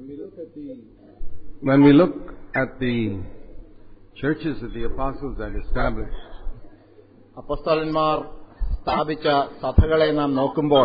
When we look at the churches that the apostles had established, അപ്പോസ്തലന്മാർ സ്ഥാപിച്ച സഭകളെ നാം നോക്കുമ്പോൾ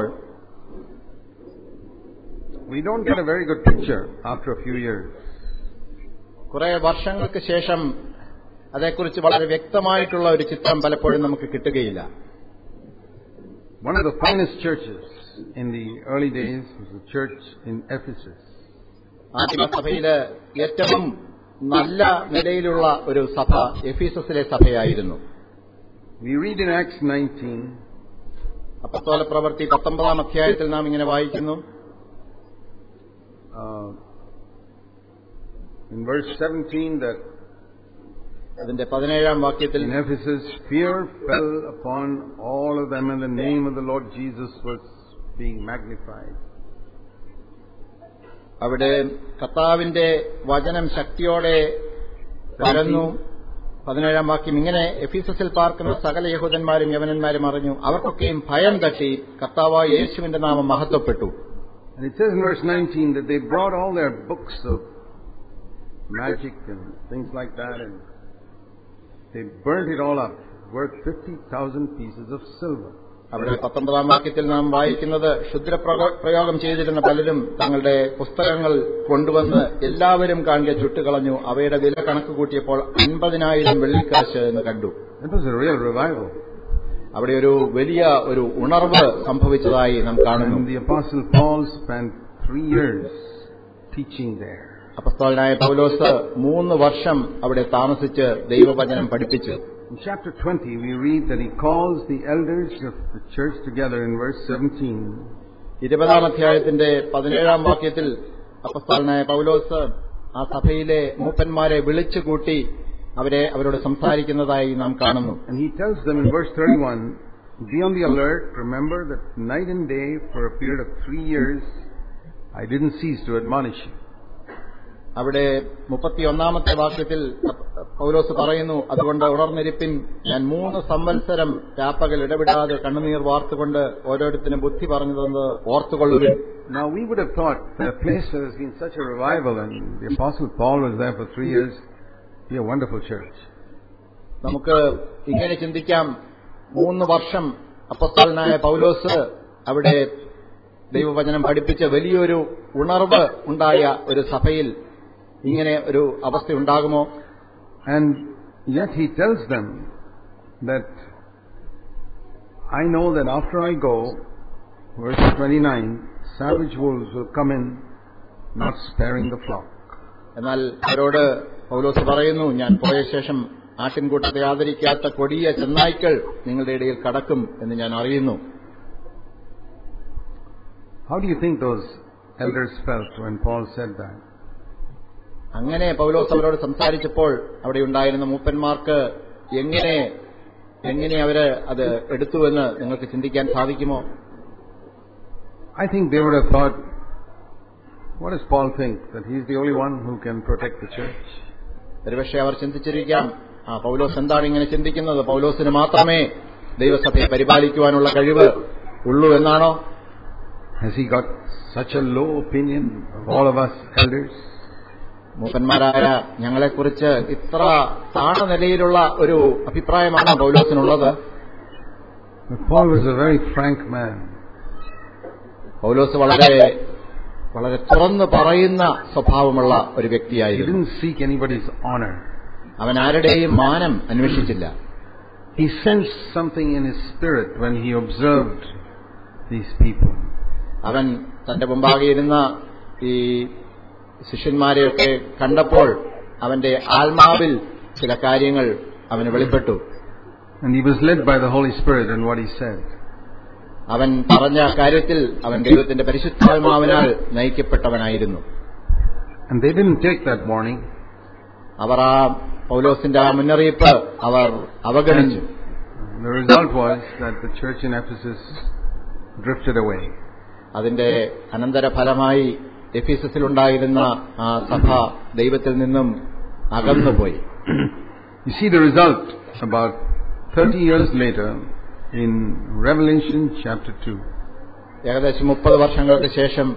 we don't get a very good picture after a few years. കുറെ വർഷങ്ങൾക്ക് ശേഷം അതേക്കുറിച്ച് വളരെ വ്യക്തമായിട്ടുള്ള ഒരു ചിത്രം പലപ്പോഴും നമുക്ക് കിട്ടുകയില്ല. One of the finest churches in the early days was the church in Ephesus. ആദിമസഭയിലെ ഏറ്റവും നല്ല നിലയിലുള്ള ഒരു സഭ എഫീസസിലെ സഭയായിരുന്നു. We read in Acts 19, അപ്പോസ്തല പ്രവൃത്തി 19-ാം അധ്യായത്തിൽ നാം ഇങ്ങനെ വായിക്കുന്നു. In verse 17 that അതിന്റെ 17-ാം വാക്യത്തിൽ in Ephesus fear fell upon all of them and the name of the Lord Jesus was being magnified. അവിടെ കർത്താവിന്റെ വചനം ശക്തിയോടെ പരന്നു. 17-ാം വാക്യം ഇങ്ങനെ എഫീസസിൽ പാർക്കുന്ന സകല യഹൂദന്മാരും യവനന്മാരും അറിഞ്ഞു, അവർക്കൊക്കെയും ഭയം തട്ടി, കർത്താവായ യേശുവിന്റെ നാമം മഹത്വപ്പെട്ടു. And it says in verse 19 that they brought all their books of magic and things like that and they burnt it all up, worth 50,000 pieces of silver. അവിടെ 19-ാം വാക്യത്തിൽ നാം വായിക്കുന്നത് ക്ഷുദ്രപ്രയോഗം ചെയ്തിരുന്ന പലരും തങ്ങളുടെ പുസ്തകങ്ങൾ കൊണ്ടുവന്ന് എല്ലാവരും കാണുക ചുട്ടുകളഞ്ഞു. അവയുടെ വില കണക്ക് കൂട്ടിയപ്പോൾ 50,000 വെള്ളിക്കാശ് എന്ന് കണ്ടു. It was a real revival. അവിടെ ഒരു വലിയ ഒരു ഉണർവ് സംഭവിച്ചതായി നാം കാണുന്നു. And the apostle Paul spent 3 years teaching there. അപ്പോസ്തലനായ പൗലോസ് 3 വർഷം അവിടെ താമസിച്ച് ദൈവവചനം പഠിപ്പിച്ചു. In chapter 20 we read that he calls the elders of the church together in verse 17. 20-ാം അധ്യായത്തിന്റെ 17-ാം വാക്യത്തിൽ അപ്പോസ്തലനായ പൗലോസ് ആ സഭയിലെ മൂപ്പന്മാരെ വിളിച്ചുകൂട്ടി അവരോട് സംസാരിക്കുന്നതായി നാം കാണുന്നു. And he tells them in verse 31, be on the alert, remember that night and day for a period of 3 years I didn't cease to admonish you. അവിടെ 31-ാമത്തെ വാക്യത്തിൽ പൗലോസ് പറയുന്നു, അതുകൊണ്ട് ഉണർന്നിരിപ്പിൻ, ഞാൻ 3 സംവത്സരം രാപ്പകൽ ഇടവിടാതെ കണ്ണുനീർ വാർത്തുകൊണ്ട് ഓരോരുത്തരും ബുദ്ധി പറഞ്ഞതെന്ന് ഓർത്തുകൊള്ളുവിൻ. Now we would have thought that a place where there's been such a revival and the apostle Paul was there for 3 years be a wonderful church. നമുക്ക് ഇങ്ങനെ ചിന്തിക്കാം, 3 വർഷം അപ്പോസ്തലനായ പൗലോസ് അവിടെ ദൈവവചനം പഠിപ്പിച്ച വലിയൊരു ഉണർവ് ഉണ്ടായ ഒരു സഭയിൽ ഇങ്ങനെ ഒരു അവസ്ഥ ഉണ്ടാകുമോ? And yet he tells them that I know that after I go, verse 29, savage wolves will come in, not sparing the flock. എന്നാൽ അവരോട് പൗലോസ് പറയുന്നു, ഞാൻ പോയ ശേഷം ആട്ടിൻകൂട്ടത്തെ ആദരിക്കാത്ത കൊടിയ ചെന്നായ്ക്കൾ നിങ്ങളുടെ ഇടയിൽ കടക്കും എന്ന് ഞാൻ അറിയുന്നു. How do you think those elders felt when Paul said that? അങ്ങനെ പൗലോസ് അവരോട് സംസാരിച്ചപ്പോൾ അവിടെ ഉണ്ടായിരുന്ന മൂപ്പന്മാർക്ക് എങ്ങനെ അവര് അത് എടുത്തുവെന്ന് നിങ്ങൾക്ക് ചിന്തിക്കാൻ സാധിക്കുമോ? I think they would have thought, what does Paul think? That he's the only one who can protect the church? ഒരുപക്ഷെ അവർ ചിന്തിച്ചിരിക്കാം, പൗലോസ് എന്താണ് ഇങ്ങനെ ചിന്തിക്കുന്നത്? പൗലോസിന് മാത്രമേ ദൈവസഭയെ പരിപാലിക്കുവാനുള്ള കഴിവ് ഉള്ളൂ എന്നാണോ? Has he got such a low opinion of all of us elders? മൂപ്പന്മാരായ ഞങ്ങളെക്കുറിച്ച് ഇത്ര താണനിലയിലുള്ള ഒരു അഭിപ്രായമാണ് പൗലോസിനുള്ളത്? Paul was a very frank man. പൗലോസ് വളരെ തുറന്നു പറയുന്ന സ്വഭാവമുള്ള ഒരു വ്യക്തിയായിരുന്നു. He didn't seek anybody's honor. അവൻ ആരുടെയും മാനം അന്വേഷിച്ചില്ല. He sensed something in his spirit when he observed these people. അവൻ തന്റെ മുമ്പാകെ ഇരുന്ന ഈ ശിഷ്യന്മാരെയൊക്കെ കണ്ടപ്പോൾ അവന്റെ ആത്മാവിൽ ചില കാര്യങ്ങൾ അവന് വെളിപ്പെട്ടു. And he was led by the Holy Spirit in what he said. അവൻ പറഞ്ഞ കാര്യത്തിൽ അവൻ ദൈവത്തിന്റെ പരിശുദ്ധാത്മാവിനാൽ നയിക്കപ്പെട്ടവനായിരുന്നു. And they didn't take that warning. അവർ ആ പൗലോസിന്റെ ആ മുന്നറിയിപ്പ് അവർ അവഗണിച്ചു. The result was that the church in Ephesus drifted away. അതിന്റെ അനന്തരഫലമായി എഫീസസിലുണ്ടായിരുന്ന ആ സഭ ദൈവത്തിൽ നിന്നും അകന്നുപോയി. You see the result about 30 years later in Revelation chapter 2. ഏകദേശം 30 വർഷങ്ങൾക്ക് ശേഷം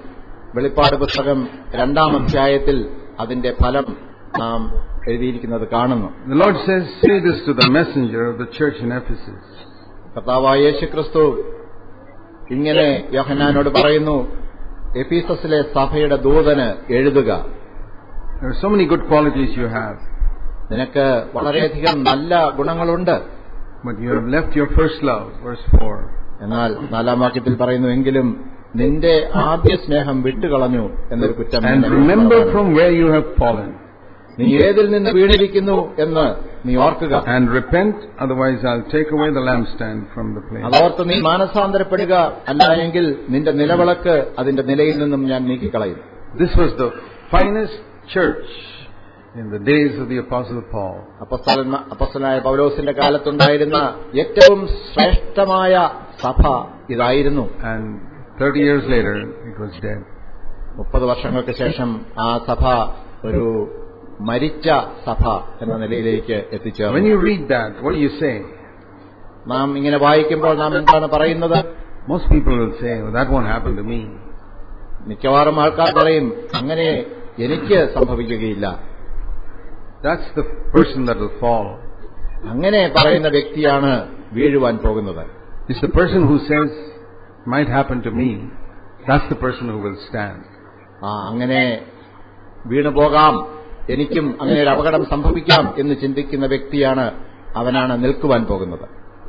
വെളിപ്പാട് പുസ്തകം 2-ാം അധ്യായത്തിൽ അതിന്റെ ഫലം നാം എഴുതിയിരിക്കുന്നത് കാണുന്നു. The Lord says, say this to the messenger of the church in Ephesus. കർത്താവായ യേശുക്രിസ്തു ഇങ്ങനെ യോഹന്നാനോട് പറയുന്നു, എഫീസസിലെ സഭയുടെ ദൂതന് എഴുതുക. There are so many good qualities you have, നിനക്ക് വളരെയധികം നല്ല ഗുണങ്ങളുണ്ട്. but you have left your first love, verse 4. എന്നാൽ 4-ാം വാക്യത്തിൽ പറയുന്നു, എങ്കിലും നിന്റെ ആദ്യ സ്നേഹം വിട്ടുകളഞ്ഞു എന്നൊരു കുറ്റം. And remember from where you have fallen. നീ ഏതിൽ നിന്ന് വീണിരിക്കുന്നു എന്ന് നീ ഓർക്കുക. And repent, otherwise I'll take away the lampstand from the place. അതോർത്ത് നീ മാനസാന്തരപ്പെടുക, അല്ലായെങ്കിൽ നിന്റെ നിലവിളക്ക് അതിന്റെ നിലയിൽ നിന്നും ഞാൻ നീക്കിക്കളയും. This was the finest church in the days of the Apostle Paul. അപ്പോസ്തലനായ പൗലോസിന്റെ കാലത്തുണ്ടായിരുന്ന ഏറ്റവും ശ്രേഷ്ഠമായ സഭ ഇതായിരുന്നു. And 30 years later, it was dead. 30 വർഷങ്ങൾക്ക് ശേഷം ആ സഭ ഒരു മരിച്ച സഭ എന്ന നിലയിലേക്ക് എത്തിച്ചേർന്നു. When you read that, what do you say? നാം ഇങ്ങനെ വായിക്കുമ്പോൾ നാം എന്താണ് പറയുന്നത്? Most people will say, oh, that won't happen to me. മിക്കവാറും ആൾക്കാർ പറയും, അങ്ങനെ എനിക്ക് സംഭവിക്കുകയില്ല. That's the person that will fall. അങ്ങനെ പറയുന്ന വ്യക്തിയാണ് വീഴുവാൻ പോകുന്നത്. It's the person who says, might happen to me. That's the person who will stand. അങ്ങനെ വീണുപോകാം, എനിക്കും അങ്ങനെ ഒരു അപകടം സംഭവിക്കാം എന്ന് ചിന്തിക്കുന്ന വ്യക്തിയാണ് അവനാണ് നിൽക്കുവാൻ പോകുന്നത്.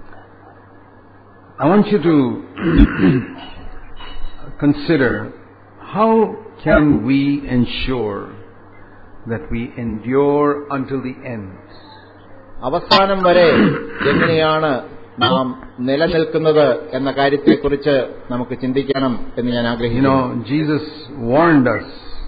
I want you to consider, how can we ensure that we endure until the end? അവസാനം വരെ എങ്ങനെയാണ് നാം നിലനിൽക്കുന്നത് എന്ന കാര്യത്തെക്കുറിച്ച് നമുക്ക് ചിന്തിക്കണം എന്ന് ഞാൻ ആഗ്രഹിക്കുന്നു. Jesus warned us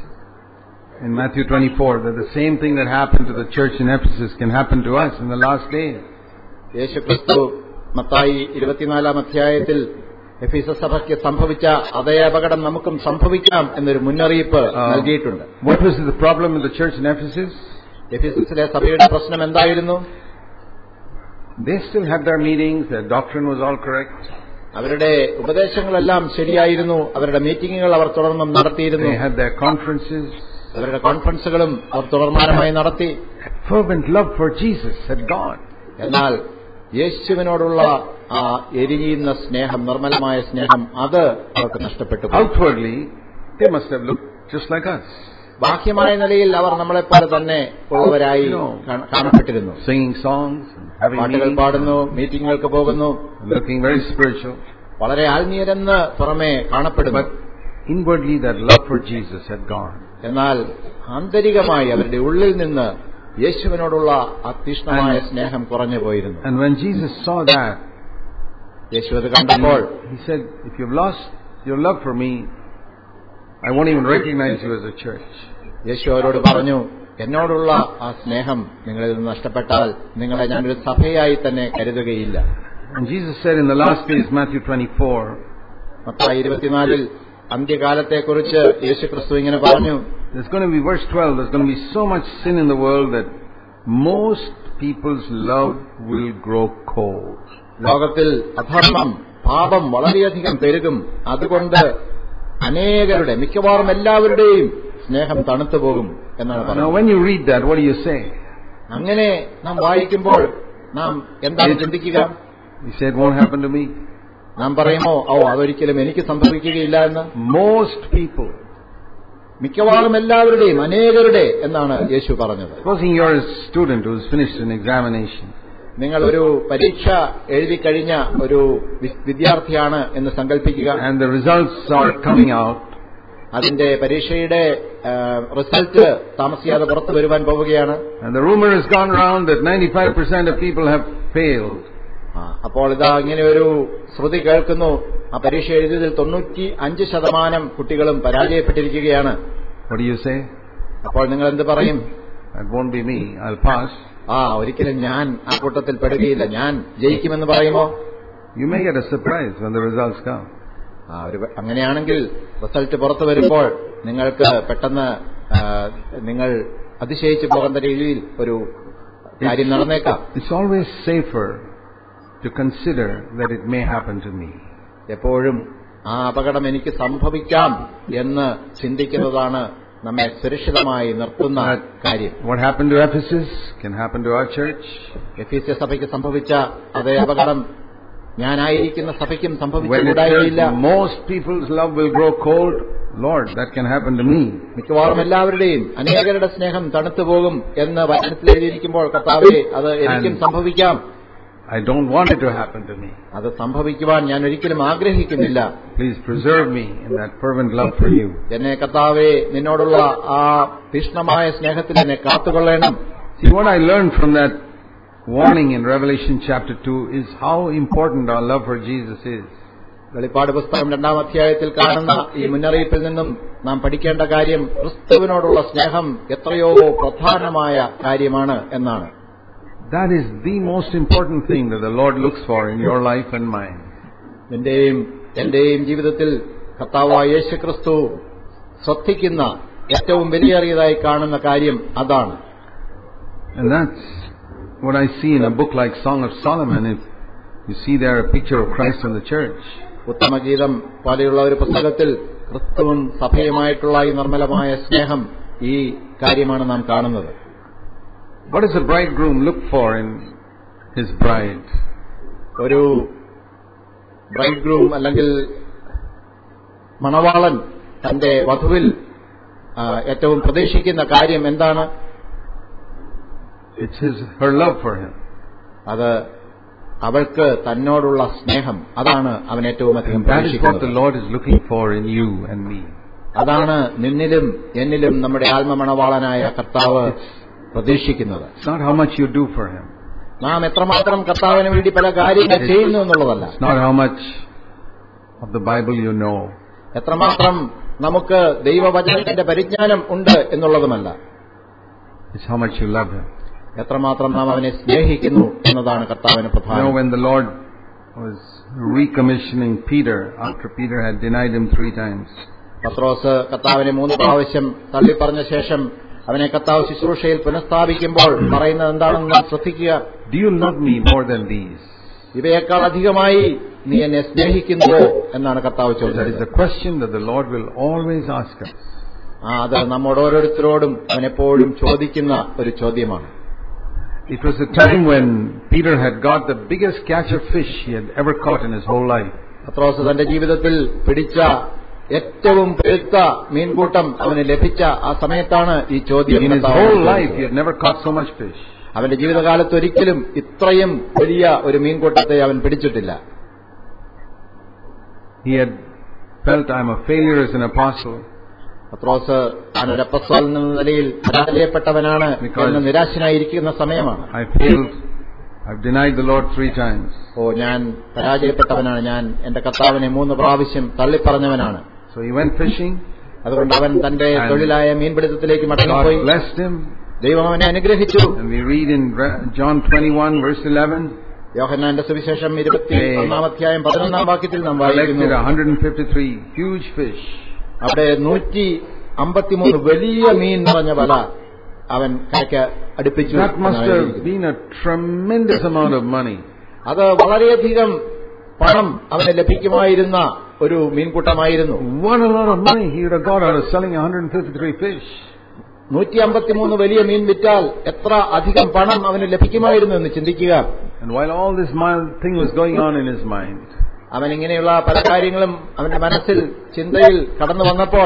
in Matthew 24 that the same thing that happened to the church in Ephesus can happen to us in the last days. യേശുക്രിസ്തു മത്തായി 24-ാം അധ്യായത്തിൽ എഫീസസ് സഭയ്ക്ക് സംഭവിച്ച അതേ അപകടം നമുക്കും സംഭവിക്കാം എന്നൊരു മുന്നറിയിപ്പ് നൽകിയിട്ടുണ്ട്. What was the problem in the church in Ephesus? എഫീസസിലെ സഭയുടെ പ്രശ്നം എന്തായിരുന്നു? They still had their meetings, their doctrine was all correct. അവരുടെ ഉപദേശങ്ങളെല്ലാം ശരിയായിരുന്നു, അവരുടെ മീറ്റിംഗുകൾ അവർ തുടർന്നും നടത്തിയിരുന്നു. They had their conferences. അവരുടെ കോൺഫറൻസുകളും അവർ തുടർമാനമായി നടത്തി. Fervent love for Jesus had gone. എന്നാൽ യേശുവിനോടുള്ള ആ എരിയുന്ന സ്നേഹം, നിർമ്മലമായ സ്നേഹം, അത് അവർക്ക് നഷ്ടപ്പെട്ടു. Outwardly, they must have looked just like us. ബാഹ്യമായ നിലയിൽ അവർ നമ്മളെപ്പോലെ തന്നെ ഉള്ളവരായി കാണപ്പെട്ടിരുന്നു. Singing songs, having പാട്ടുകൾ പാടുന്നു, മീറ്റിങ്ങുകൾക്ക് പോകുന്നു, looking very spiritual. വളരെ ആത്മീയരെന്ന് പുറമെ കാണപ്പെടുന്നു. But inwardly, that love for Jesus had gone. എന്നാൽ ആന്തരികമായി അവരുടെ ഉള്ളിൽ നിന്ന് യേശുവിനോടുള്ള തീക്ഷ്ണമായ സ്നേഹം കുറഞ്ഞു പോയിരുന്നു. And when Jesus saw that, യേശു അത് കണ്ടപ്പോൾ he said, if you've lost your love for me, I won't even recognize you as a church. യേശു അവരോട് പറഞ്ഞു, എന്നോടുള്ള ആ സ്നേഹം നിങ്ങളിൽ നിന്ന് നഷ്ടപ്പെട്ടാൽ നിങ്ങളെ ഞാനൊരു സഭയായി തന്നെ കരുതുകയില്ല. And Jesus said in the last days, Matthew 24, Mathai 24-ൽ അന്ത്യകാലത്തെക്കുറിച്ച് യേശുക്രിസ്തു ഇങ്ങനെ പറഞ്ഞു. There's going to be, verse 12, there's going to be so much sin in the world that most people's love will grow cold. ലോകത്തിൽ അധർമ്മം, പാപം വളരെയധികം പെരുകും. അതുകൊണ്ട് അനേകരുടെ, മിക്കവാറും എല്ലാവരുടെയും സ്നേഹം തണുത്തുപോകും എന്നാണ് പറഞ്ഞത്. Now when you read that, what do you say? അങ്ങനെ നാം വായിക്കുമ്പോൾ നാം എന്താണ് ചിന്തിക്കുക? You say it won't happen to me. നാം പറയുമോ, അതൊരിക്കലും എനിക്ക് സംഭവിക്കുകയില്ല എന്ന്? Most people. മിക്കവാറും എല്ലാവരുടെയും, അനേകരുടെ എന്നാണ് യേശു പറഞ്ഞത്. Supposing you're a student who's finished an examination. നിങ്ങൾ ഒരു പരീക്ഷ എഴുതി കഴിഞ്ഞ ഒരു വിദ്യാർത്ഥിയാണ് എന്ന് സങ്കല്പിക്കുക. And the results are coming out. അതിന്റെ പരീക്ഷയുടെ റിസൾട്ട് താമസിയാതെ പുറത്തു വരുവാൻ പോവുകയാണ്. And the rumor has gone around that 95% of people have failed. അപ്പോൾ ഇതാ ഇങ്ങനെ ഒരു ശ്രുതി കേൾക്കുന്നു, ആ പരീക്ഷ എഴുതിയതിൽ 95% കുട്ടികളും പരാജയപ്പെട്ടിരിക്കുകയാണ്. What do you say? അപ്പോൾ നിങ്ങൾ എന്ത് പറയും? That won't be me. I'll pass. ഒരിക്കലും ഞാൻ ആ കൂട്ടത്തിൽ പെടുകയില്ല, ഞാൻ ജയിക്കുമെന്ന് പറയുമോ? You may get a surprise when the results come. അങ്ങനെയാണെങ്കിൽ റിസൾട്ട് പുറത്തു വരുമ്പോൾ നിങ്ങൾക്ക് പെട്ടെന്ന് നിങ്ങൾ അതിശയിച്ചു പോകുന്ന രീതിയിൽ ഒരു കാര്യം നടന്നേക്കാം. It's always safer to consider that it may happen to me. എപ്പോഴും ആ അപകടം എനിക്ക് സംഭവിക്കാം എന്ന് ചിന്തിക്കുന്നതാണ് നമ്മെ സുരക്ഷിതമായി നിർത്തുന്ന കാര്യം. What happened to Ephesus can happen to our church. എഫീസ്യ സഭയ്ക്ക് സംഭവിച്ച അതേ അപകടം ഞാനായിരിക്കുന്ന സഭയ്ക്കും സംഭവിച്ചുകൂടായില്ല. Most people's love will grow cold. Lord, that can happen to me. മിക്കവാറും എല്ലാവരുടെയും അനേകരുടെ സ്നേഹം തണുത്തുപോകും എന്ന് വചനത്തിൽ എഴുതിയിരിക്കുമ്പോൾ കർത്താവേ അത് എനിക്കും സംഭവിക്കാം. I don't want it to happen to me. അത് സംഭവിക്കുവാൻ ഞാൻ ഒരിക്കലും ആഗ്രഹിക്കുന്നില്ല. Please preserve me in that fervent love for you. എന്നെ കർത്താവേ നിന്നോടുള്ള ആ തീക്ഷ്ണമായ സ്നേഹത്തിൽ എന്നെ കാത്തുകൊള്ളണം. See, what I learned from that warning in Revelation chapter 2 is how important our love for Jesus is. വെളിപ്പാട് പുസ്തകം 2-ാം അധ്യായത്തിൽ കാണുന്ന ഈ മുന്നറിയിപ്പിൽ നിന്നും നാം പഠിക്കേണ്ട കാര്യം ക്രിസ്തുവിനോടുള്ള സ്നേഹം എത്രയോ പ്രധാനമായ കാര്യമാണ് എന്നാണ്. That is the most important thing that the Lord looks for in your life and mine. എന്റെയും ജീവിതത്തിൽ കർത്താവായ യേശുക്രിസ്തു ശ്രദ്ധിക്കുന്ന ഏറ്റവും വിലയേറിയതായി കാണുന്ന കാര്യം അതാണ്. And that's what I see in a book like Song of Solomon. If you see there a picture of Christ and the church. ഉത്തമഗീതം പോലെയുള്ള ഒരു പുസ്തകത്തിൽ ക്രിസ്തുവും സഭയുമായിട്ടുള്ള ഈ നിർമ്മലമായ സ്നേഹം ഈ കാര്യമാണ് നാം കാണുന്നത്. What does a bridegroom look for in his bride? ഒരു ബ്രൈഡ്ഗ്രൂം അല്ലെങ്കിൽ മണവാളൻ തന്റെ വധുവിൽ ഏറ്റവും പ്രതീക്ഷിക്കുന്ന കാര്യം എന്താണ്? It's her love for him. അത് അവൾക്ക് തന്നോടുള്ള സ്നേഹം, അതാണ് അവൻ ഏറ്റവും അധികം പ്രതീക്ഷിക്കുന്നത്. That is what the Lord is looking for in you and me. അതാണ് നിന്നിലും എന്നിലും നമ്മുടെ ആത്മമണവാളനായ കർത്താവ് പ്രതീക്ഷിക്കുന്നത്. It's not how much you do for him. നാം എത്രമാത്രം കർത്താവിന് വേണ്ടി പല കാര്യങ്ങൾ ചെയ്യുന്നു എന്നുള്ളതല്ല. It's not how much of the Bible you know. എത്രമാത്രം നമുക്ക് ദൈവവചനത്തിന്റെ പരിജ്ഞാനം ഉണ്ട് എന്നുള്ളതുമല്ല. It's how much you love him. എത്രമാത്രം നാം അവനെ സ്നേഹിക്കുന്നു എന്നതാണ് കർത്താവിന് പ്രധാനം. When the Lord was recommissioning Peter after Peter had denied him 3 times. പത്രോസ് കർത്താവിനെ 3 പ്രാവശ്യം തള്ളിപ്പറഞ്ഞ ശേഷം അവനെ കർത്താവ് ശുശ്രൂഷയിൽ പുനഃസ്ഥാപിക്കുമ്പോൾ പറയുന്നത് എന്താണെന്ന് നാം ശ്രദ്ധിക്കുക. Do you love me more than these? ഇവയേക്കാൾ അധികമായി നീ എന്നെ സ്നേഹിക്കുന്നുവോ എന്നാണ് കർത്താവ് ചോദിച്ചത്. That is the question that the Lord will always ask us. അത് നമ്മോട് ഓരോരുത്തരോടും അവൻ എപ്പോഴും ചോദിക്കുന്ന ഒരു ചോദ്യമാണ്. It was a time when Peter had got the biggest catch of fish he had ever caught in his whole life. പത്രോസ് തന്റെ ജീവിതത്തിൽ പിടിച്ച ഏറ്റവും പെരുത്ത മീൻകൂട്ടം അവന് ലഭിച്ച ആ സമയത്താണ് ഈ ചോദ്യം. In his whole life he had never caught so much fish. അവന്റെ ജീവിതകാലത്ത് ഒരിക്കലും ഇത്രയും വലിയ ഒരു മീൻകൂട്ടത്തെ അവൻ പിടിച്ചിട്ടില്ല. He had felt, I am a failure as an apostle. പത്രോസ് താനൊരു അപ്പോസ്തലൻ എന്ന നിലയിൽ പരാജയപ്പെട്ടവനാണ് എന്ന് നിരാശനായിരിക്കുന്ന സമയമാണ്. I failed. I've denied the Lord 3 times. ഞാൻ പരാജയപ്പെട്ടവനാണ്. ഞാൻ എന്റെ കർത്താവിനെ 3 പ്രാവശ്യം തള്ളിപ്പറഞ്ഞവനാണ്. So he went fishing. അതുകൊണ്ട് അവൻ തന്റെ തൊഴിലായ മീൻപിടുത്തത്തിലേക്ക് മടങ്ങിപ്പോയി. God blessed him. ദൈവം അവനെ അനുഗ്രഹിച്ചു. And we read in John 21 verse 11. യോഹന്നാന്റെ സുവിശേഷം 21-ാം അധ്യായം 11-ാം വാക്യത്തിൽ നാം വായിക്കുന്നു. 153 huge fish. അവിടെ 153 വലിയ മീൻ നിറഞ്ഞ വല അവൻ കരയ്ക്ക് അടുപ്പിച്ചു. That must have been a tremendous amount of money. അത് വളരെയധികം പണം അവന് ലഭിക്കുമായിരുന്ന ഒരു മീൻകൂട്ടമായിരുന്നു. What a lot of money he would have got out of selling 153 fish. 153 വലിയ മീൻ വിറ്റാൽ എത്ര അധികം പണം അവന് ലഭിക്കുമായിരുന്നു എന്ന് ചിന്തിക്കുക. And while all this thing was going on in his mind, അവൻ ഇങ്ങനെയുള്ള പല കാര്യങ്ങളും അവന്റെ മനസ്സിൽ ചിന്തയിൽ കടന്നു വന്നപ്പോൾ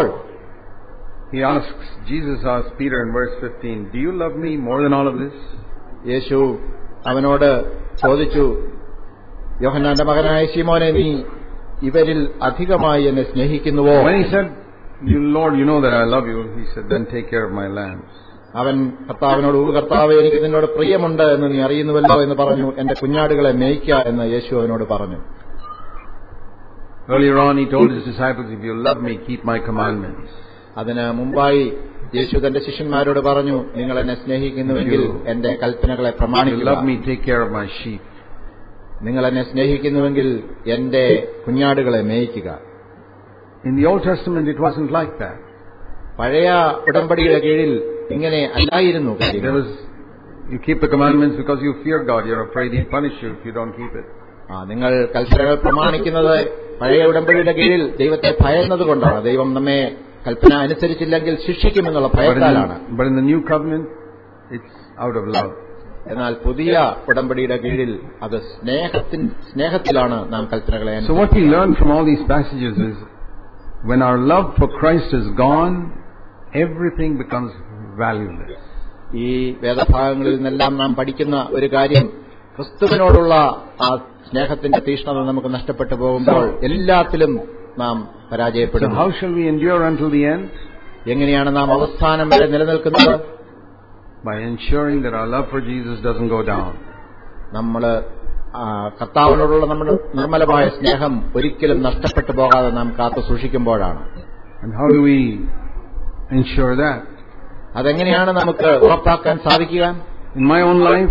Jesus asked Peter in verse 15, do you love me more than all of this? യേശു അവനോട് ചോദിച്ചു, യോഹന്നാന്റെ മകനായ ശീമോനെ, നീ ഇവരിൽ അധികമായി എന്നെ സ്നേഹിക്കുന്നുവോ? When he said, Lord, you know that I love you, he said, then take care of my lambs. അവൻ കർത്താവിനോട്, കർത്താവേ, എനിക്ക് നിന്നോട് പ്രിയമുണ്ട് എന്ന് നീ അറിയുന്നുവല്ലോ എന്ന് പറഞ്ഞു. എന്റെ കുഞ്ഞാടുകളെ മേയ്ക്ക എന്ന് യേശു അവനോട് പറഞ്ഞു. Earlier on he told his disciples, if you love me, keep my commandments. അതിന് മുമ്പായി യേശു തന്റെ ശിഷ്യന്മാരോട് പറഞ്ഞു, നിങ്ങൾ എന്നെ സ്നേഹിക്കുന്നുവെങ്കിൽ എന്റെ കൽപ്പനകളെ പ്രമാണിക്കുക. Love me, take care of my sheep. നിങ്ങൾ എന്നെ സ്നേഹിക്കുന്നുവെങ്കിൽ എന്റെ കുഞ്ഞാടുകളെ മേയ്ക്കുക. In the Old Testament it wasn't like that. പഴയ ഉടമ്പടിയുടെ കീഴിൽ ഇങ്ങനെ അല്ലായിരുന്നു. You keep the commandments because you fear God. You're afraid he'll punish you if you don't keep it. നിങ്ങൾ കൽപ്പനകൾ പ്രമാണിക്കുന്നത് പഴയ ഉടമ്പടിയുടെ കീഴിൽ ദൈവത്തെ ഭയന്നതുകൊണ്ടാണ്. ദൈവം നമ്മെ കൽപ്പന അനുസരിച്ചില്ലെങ്കിൽ ശിക്ഷിക്കുമെന്നുള്ള ഭയത്താലാണ്. But in the new covenant, it's out of love. എന്നാൽ പുതിയ ഉടമ്പടിയുടെ കീഴിൽ അത് സ്നേഹത്തിലാണ് നാം കൽപ്പനകളെ അനുസരിക്കുന്നത്. So what we learn from all these passages is, when our love for Christ is gone, everything becomes valueless. ഈ വേദഭാഗങ്ങളിൽ നിന്നെല്ലാം നാം പഠിക്കുന്ന ഒരു കാര്യം, ക്രിസ്തുവിനോടുള്ള ആ സ്നേഹത്തിന്റെ തീഷ്ണത നമുക്ക് നഷ്ടപ്പെട്ടു പോകുമ്പോൾ എല്ലാത്തിലും നാം പരാജയപ്പെടും. So how shall we endure until the end? എങ്ങനെയാണ് നാം അവസാനം വരെ നിലനിൽക്കുന്നത്? By ensuring that our love for Jesus doesn't go down. നമ്മൾ കർത്താവിനോടുള്ള നമ്മുടെ നിർമ്മലമായ സ്നേഹം ഒരിക്കലും നഷ്ടപ്പെട്ടു പോകാതെ നാം കാത്തു സൂക്ഷിക്കുമ്പോഴാണ്. And how do we ensure that? അതെങ്ങനെയാണ് നമുക്ക് ഉറപ്പാക്കാൻ സാധിക്കുക? In my own life,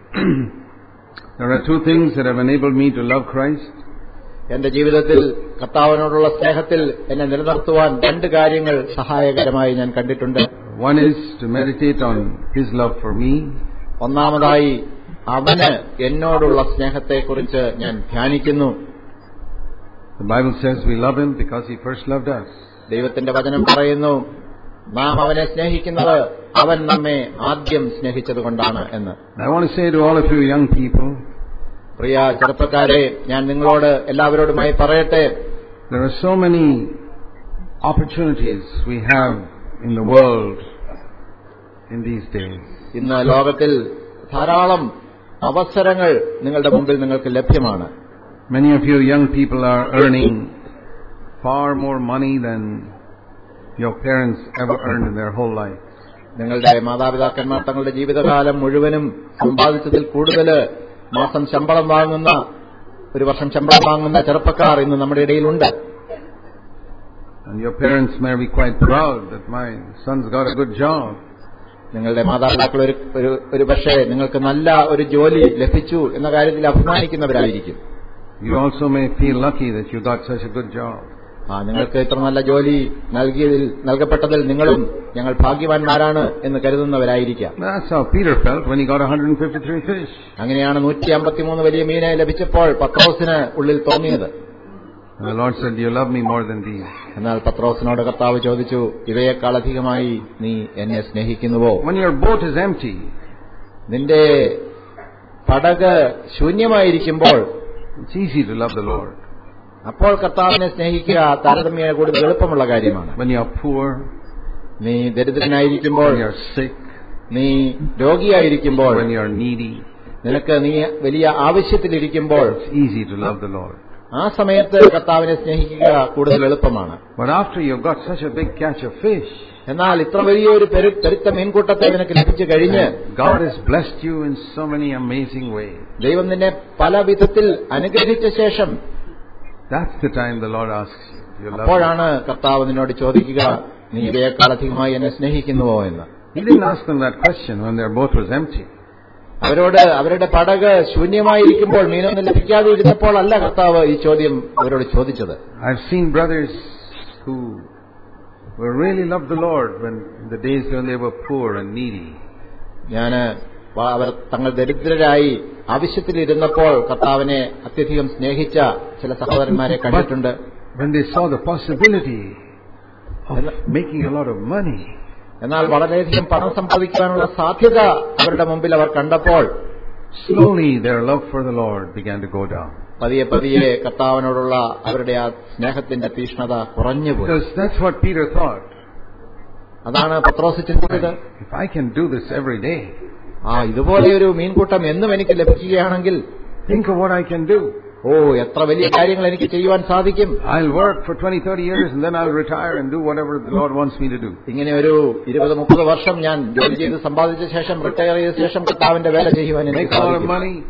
there are two things that have enabled me to love Christ. എന്റെ ജീവിതത്തിൽ കർത്താവിനോടുള്ള സ്നേഹത്തിൽ എന്നെ നിലനിർത്തുവാൻ രണ്ട് കാര്യങ്ങൾ സഹായകരമായി ഞാൻ കണ്ടിട്ടുണ്ട്. One is to meditate on His love for me. ഒന്നാമതായി അവന് എന്നോടുള്ള സ്നേഹത്തെക്കുറിച്ച് ഞാൻ ധ്യാനിക്കുന്നു. The Bible says we love Him because He first loved us. ദൈവത്തിന്റെ വചനം പറയുന്നു, നാം അവനെ സ്നേഹിക്കുന്നത് അവൻ നമ്മെ ആദ്യം സ്നേഹിച്ചതുകൊണ്ടാണ് എന്ന്. I want to say to all of you young people, പ്രിയ ചെറുപ്പക്കാരെ, ഞാൻ നിങ്ങളോട് എല്ലാവരോടുമായി പറയട്ടെ, there are so many opportunities we have in the world in these days. ഇന്ന് ലോകത്തിൽ ധാരാളം അവസരങ്ങൾ നിങ്ങളുടെ മുമ്പിൽ നിങ്ങൾക്ക് ലഭ്യമാണ്. Many of you young people are earning far more money than your parents ever earned in their whole life. നിങ്ങളുടെ മാതാപിതാക്കന്മാർ തങ്ങളുടെ ജീവിതകാലം മുഴുവനും സമ്പാദിച്ചതിൽ കൂടുതൽ മാസം ശമ്പളം വാങ്ങുന്ന, ഒരു വർഷം ശമ്പളം വാങ്ങുന്ന ചെറുപ്പക്കാർ ഇന്ന് നമ്മുടെ ഇടയിലുണ്ട്. And your parents may be quite proud that my son's got a good job. നിങ്ങളുടെ മാതാപിതാക്കൾ ഒരു പക്ഷേ നിങ്ങൾക്ക് നല്ല ഒരു ജോലി ലഭിച്ചു എന്ന കാര്യത്തിൽ അഭിമാനിക്കുന്നവരായിരിക്കും. You also may feel lucky that you got such a good job. നിങ്ങൾക്ക് ഇത്ര നല്ല ജോലി നൽകപ്പെട്ടതിൽ നിങ്ങളും ഞങ്ങൾ ഭാഗ്യവാന്മാരാണ് എന്ന് കരുതുന്നവരായിരിക്കാം. That's how Peter felt when he got 153 fish. അങ്ങനെയാണ് 153 വലിയ മീനെ ലഭിച്ചപ്പോൾ പത്രോസിന് ഉള്ളിൽ തോന്നിയത്. And the Lord said, "Do you love me more than these?" എന്നാൽ പത്രോസിനോട് കർത്താവ് ചോദിച്ചു, ഇവയേക്കാൾ അധികമായി നീ എന്നെ സ്നേഹിക്കുന്നുവോ? When your boat is empty, നിന്റെ പടക് ശൂന്യമായിരിക്കുമ്പോൾ it's easy to love the Lord. അപ്പോൾ കർത്താവിനെ സ്നേഹിക്കുക താരതമ്യേന കൂടുതൽ എളുപ്പമുള്ള കാര്യമാണ്. When you are poor, നീ ദരിദ്രനായിരിക്കുമ്പോൾ, when you are sick, നീ രോഗിയായിരിക്കുമ്പോൾ, when you are needy, നിനക്ക് നീ വലിയ ആവശ്യത്തിലിരിക്കുമ്പോൾ it's easy to love the Lord. ആ സമയത്ത് കർത്താവിനെ സ്നേഹിക്കുക കൂടുതൽ എളുപ്പമാണ്. But after you've got such a big catch of fish, എന്നാൽ ഇത്ര വലിയൊരു പെരുത്ത മീൻകൂട്ടത്തെ നിനക്ക് ലഭിച്ചു കഴിഞ്ഞ് God has blessed you in so many amazing ways. ദൈവം നിന്നെ പല വിധത്തിൽ അനുഗ്രഹിച്ച ശേഷം, that's the time the Lord asks you, അപ്പോഴാണ് കർത്താവ് നിന്നോട് ചോദിക്കുക, നീ ഇവയേക്കാൾ അധികമായി എന്നെ സ്നേഹിക്കുന്നുവോ എന്ന്. He didn't ask them that question when their boat was empty. അവരോട് അവരുടെ പടക് ശൂന്യമായിരിക്കുമ്പോൾ, മീനൊന്നും ലഭിക്കാതെ ഇരുന്നപ്പോൾ അല്ല കർത്താവ് ഈ ചോദ്യം അവരോട് ചോദിച്ചത്. I've seen brothers who really loved the Lord when the days when they were poor and needy. അവർ തങ്ങൾ ദരിദ്രരായി ആവശ്യത്തിലിരുന്നപ്പോൾ കർത്താവിനെ അത്യധികം സ്നേഹിച്ച ചില സഹോദരന്മാരെ കണ്ടിട്ടുണ്ട്. When they saw the possibility of making a lot of money, എന്നാൽ വളരെയധികം പണം സമ്പാദിക്കാനുള്ള സാധ്യത അവരുടെ മുമ്പിൽ അവർ കണ്ടപ്പോൾ slowly their love for the Lord began to go down. പതിയെ പതിയെ കർത്താവിനോടുള്ള അവരുടെ ആ സ്നേഹത്തിന്റെ തീഷ്ണത കുറഞ്ഞുപോയി. Because that's what Peter thought. അതാണ് പത്രോസ് ചിന്തിച്ചത്. If I can do this every day, ഇതുപോലെ ഒരു മീൻകൂട്ടം എന്നും എനിക്ക് ലഭിക്കുകയാണെങ്കിൽ, think of what I can do. എത്ര വലിയ കാര്യങ്ങൾ എനിക്ക് ചെയ്യുവാൻ സാധിക്കും. I'll work for 20-30 years and then I'll retire and do whatever the Lord wants me to do. ഇങ്ങനെ ഒരു 20-30 വർഷം ഞാൻ ജോലി ചെയ്ത് സമ്പാദിച്ച ശേഷം റിട്ടയർ ചെയ്ത ശേഷം കർത്താവിന്റെ വേല ചെയ്യുവാൻ എനിക്ക് സാധിക്കും.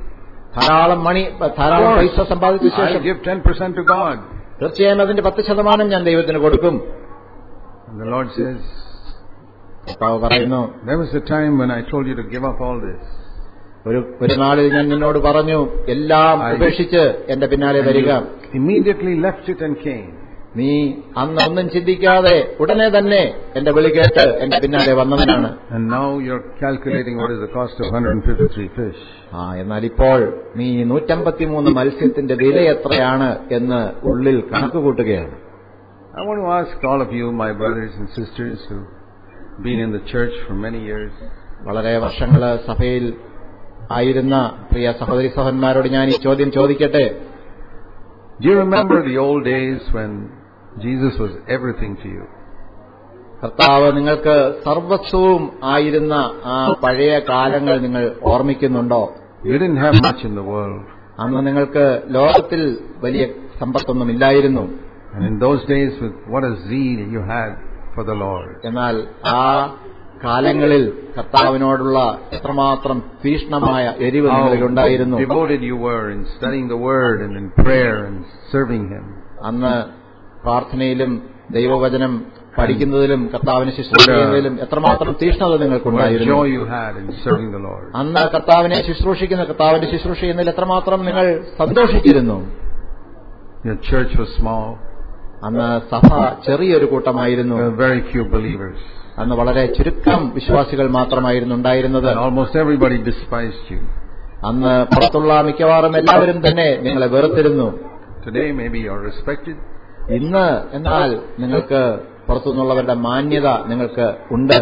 ധാരാളം പൈസ സമ്പാദിച്ച ശേഷം give 10% to God. തീർച്ചയായും അതിന്റെ 10% ഞാൻ ദൈവത്തിന് കൊടുക്കും. And the Lord says, കർത്താവ് പറയുന്നു, there was a time when I told you to give up all this. ഒരു നാളിൽ ഞാൻ നിന്നോട് പറഞ്ഞു, എല്ലാം ഉപേക്ഷിച്ച് എന്റെ പിന്നാലെ വരിക. Immediately left it and came. നീ അന്ന് ഒന്നും ചിന്തിക്കാതെ ഉടനെ തന്നെ എന്റെ വിളി കേട്ട് എന്റെ പിന്നാലെ വന്നവനാണ്. And now you're calculating what is the cost of 153 fish. എന്നാൽ ഇപ്പോൾ നീ 153 മത്സ്യത്തിന്റെ വില എത്രയാണ് എന്ന് ഉള്ളിൽ കണക്കുകൂട്ടുകയാണ്. I want to ask all of you, my brothers and sisters who've been in the church for many years. വളരെ വർഷങ്ങള് സഭയിൽ ആയിരുന്ന പ്രിയ സഹോദരി സഹോദരന്മാരോട് ഞാൻ ഈ ചോദ്യം ചോദിക്കട്ടെ. Do you remember the old days when Jesus was everything to you? കർത്താവ് നിങ്ങൾക്ക് സർവസ്വവും ആയിരുന്ന ആ പഴയ കാലങ്ങൾ നിങ്ങൾ ഓർമ്മിക്കുന്നുണ്ടോ? You didn't have much in the world. അന്ന് നിങ്ങൾക്ക് ലോകത്തിൽ വലിയ സമ്പത്തൊന്നുമില്ലായിരുന്നു. And in those days, with what a zeal you had for the Lord. എന്നാൽ ആ കാലങ്ങളിൽ കർത്താവിനോടുള്ള എത്രമാത്രം തീക്ഷ്ണമായ എരിവ് നിങ്ങളിലുണ്ടായിരുന്നു. Devoted you were in studying the Word and in prayer and serving Him. അന്ന് പ്രാർത്ഥനയിലും ദൈവവചനം പഠിക്കുന്നതിലും കർത്താവിനെ ശുശ്രൂഷിക്കുന്നതിലും എത്രമാത്രം തീക്ഷ്ണത നിങ്ങൾക്കുണ്ടായിരുന്നു. What joy you had in serving the Lord. അന്ന് കർത്താവിനെ കർത്താവിന്റെ ശുശ്രൂഷ ചെയ്യുന്നതിൽ എത്രമാത്രം നിങ്ങൾ സന്തോഷിച്ചിരുന്നു. Your church was small. അന്ന് സഭ ചെറിയൊരു കൂട്ടമായിരുന്നു. There were very few believers. അന്ന് വളരെ ചുരുക്കം വിശ്വാസികൾ മാത്രമായിരുന്നു ഉണ്ടായിരുന്നത്. Almost everybody despised you. അന്ന് പുറത്തുള്ള മിക്കവാറും എല്ലാവരും തന്നെ നിങ്ങളെ വെറുത്തിരുന്നു. Today maybe you are respected. ഇന്ന് എന്നാൽ നിങ്ങൾക്ക് പുറത്തുനിന്നുള്ളവരുടെ മാന്യത നിങ്ങൾക്ക് ഉണ്ട്.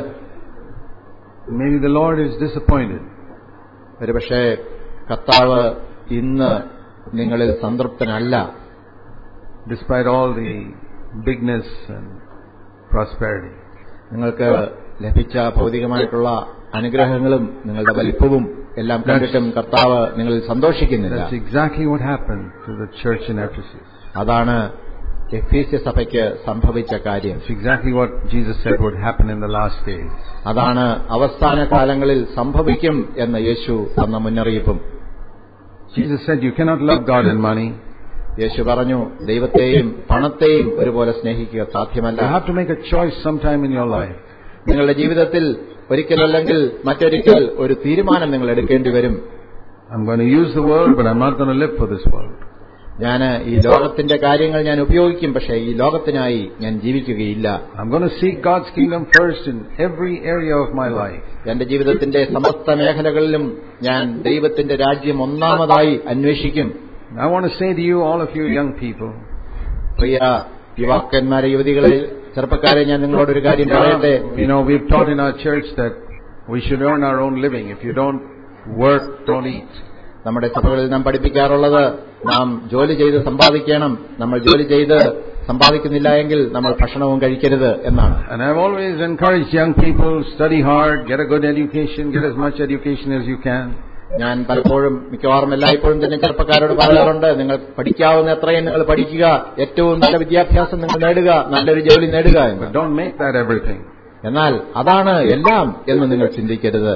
Maybe the Lord is disappointed. ഒരുപക്ഷെ കർത്താവ് ഇന്ന് നിങ്ങളിൽ സംതൃപ്തനല്ല. Despite all the bigness and prosperity. നിങ്ങൾക്ക് ലഭിച്ച ഭൗതികമായിട്ടുള്ള അനുഗ്രഹങ്ങളും നിങ്ങളുടെ വലിപ്പവും എല്ലാം കണ്ടിട്ടും കർത്താവ് നിങ്ങളിൽ സന്തോഷിക്കുന്നില്ല. That's exactly what happened to the church in Ephesus. അതാണ് എഫീസ്യ സഭയ്ക്ക് സംഭവിച്ച കാര്യം. It's exactly what Jesus said would happen in the last days. അതാണ് അവസാന കാലങ്ങളിൽ സംഭവിക്കും എന്ന യേശു തന്ന മുന്നറിയിപ്പും. Jesus said you cannot love God and money. യേശു പറഞ്ഞു ദൈവത്തെയും പണത്തെയും ഒരുപോലെ സ്നേഹിക്കുക സാധ്യമല്ല. You have to make a choice sometime in your life. നിങ്ങളുടെ ജീവിതത്തിൽ ഒരിക്കലല്ലെങ്കിൽ മറ്റൊരിക്കൽ ഒരു തീരുമാനം നിങ്ങൾ എടുക്കേണ്ടി വരും. I'm going to use the world, but I'm not going to live for this world. ഞാൻ ഈ ലോകത്തിന്റെ കാര്യങ്ങൾ ഞാൻ ഉപയോഗിക്കും, പക്ഷേ ഈ ലോകത്തിനായി ഞാൻ ജീവിക്കുകയില്ല. I'm going to seek God's kingdom first in every area of my life. എന്റെ ജീവിതത്തിന്റെ സമസ്ത മേഖലകളിലും ഞാൻ ദൈവത്തിന്റെ രാജ്യം ഒന്നാമതായി അന്വേഷിക്കും. I want to say to you, all of you young people, പ്രിയ യുവാക്കന്മാരെ, യുവതികളെ, ചെറുപ്പക്കാരെ, ഞാൻ നിങ്ങളോട് ഒരു കാര്യം പറയട്ടെ. We've taught in our church that we should earn our own living. If you don't work, don't eat. നമ്മുടെ സഭകളിൽ നാം പഠിപ്പിക്കാറുള്ളത് നാം ജോലി ചെയ്ത് സമ്പാദിക്കണം, നമ്മൾ ജോലി ചെയ്ത് സമ്പാദിക്കുന്നില്ല എങ്കിൽ നമ്മൾ ഭക്ഷണവും കഴിക്കരുത് എന്നാണ്. And I've always encouraged young people, study hard, get a good education, get as much education as you can. ഞാൻ പലപ്പോഴും മിക്കവാറും എല്ലായ്പ്പോഴും തന്നെ ചെറുപ്പക്കാരോട് പറയാറുണ്ട്, നിങ്ങൾ പഠിക്കാവുന്ന എത്രയും നിങ്ങൾ പഠിക്കുക, ഏറ്റവും നല്ല വിദ്യാഭ്യാസം നിങ്ങൾ നേടുക, നല്ലൊരു ജോലി നേടുക എന്ന്. But don't make that everything. എന്നാൽ അതാണ് എല്ലാം എന്ന് നിങ്ങൾ ചിന്തിക്കരുത്.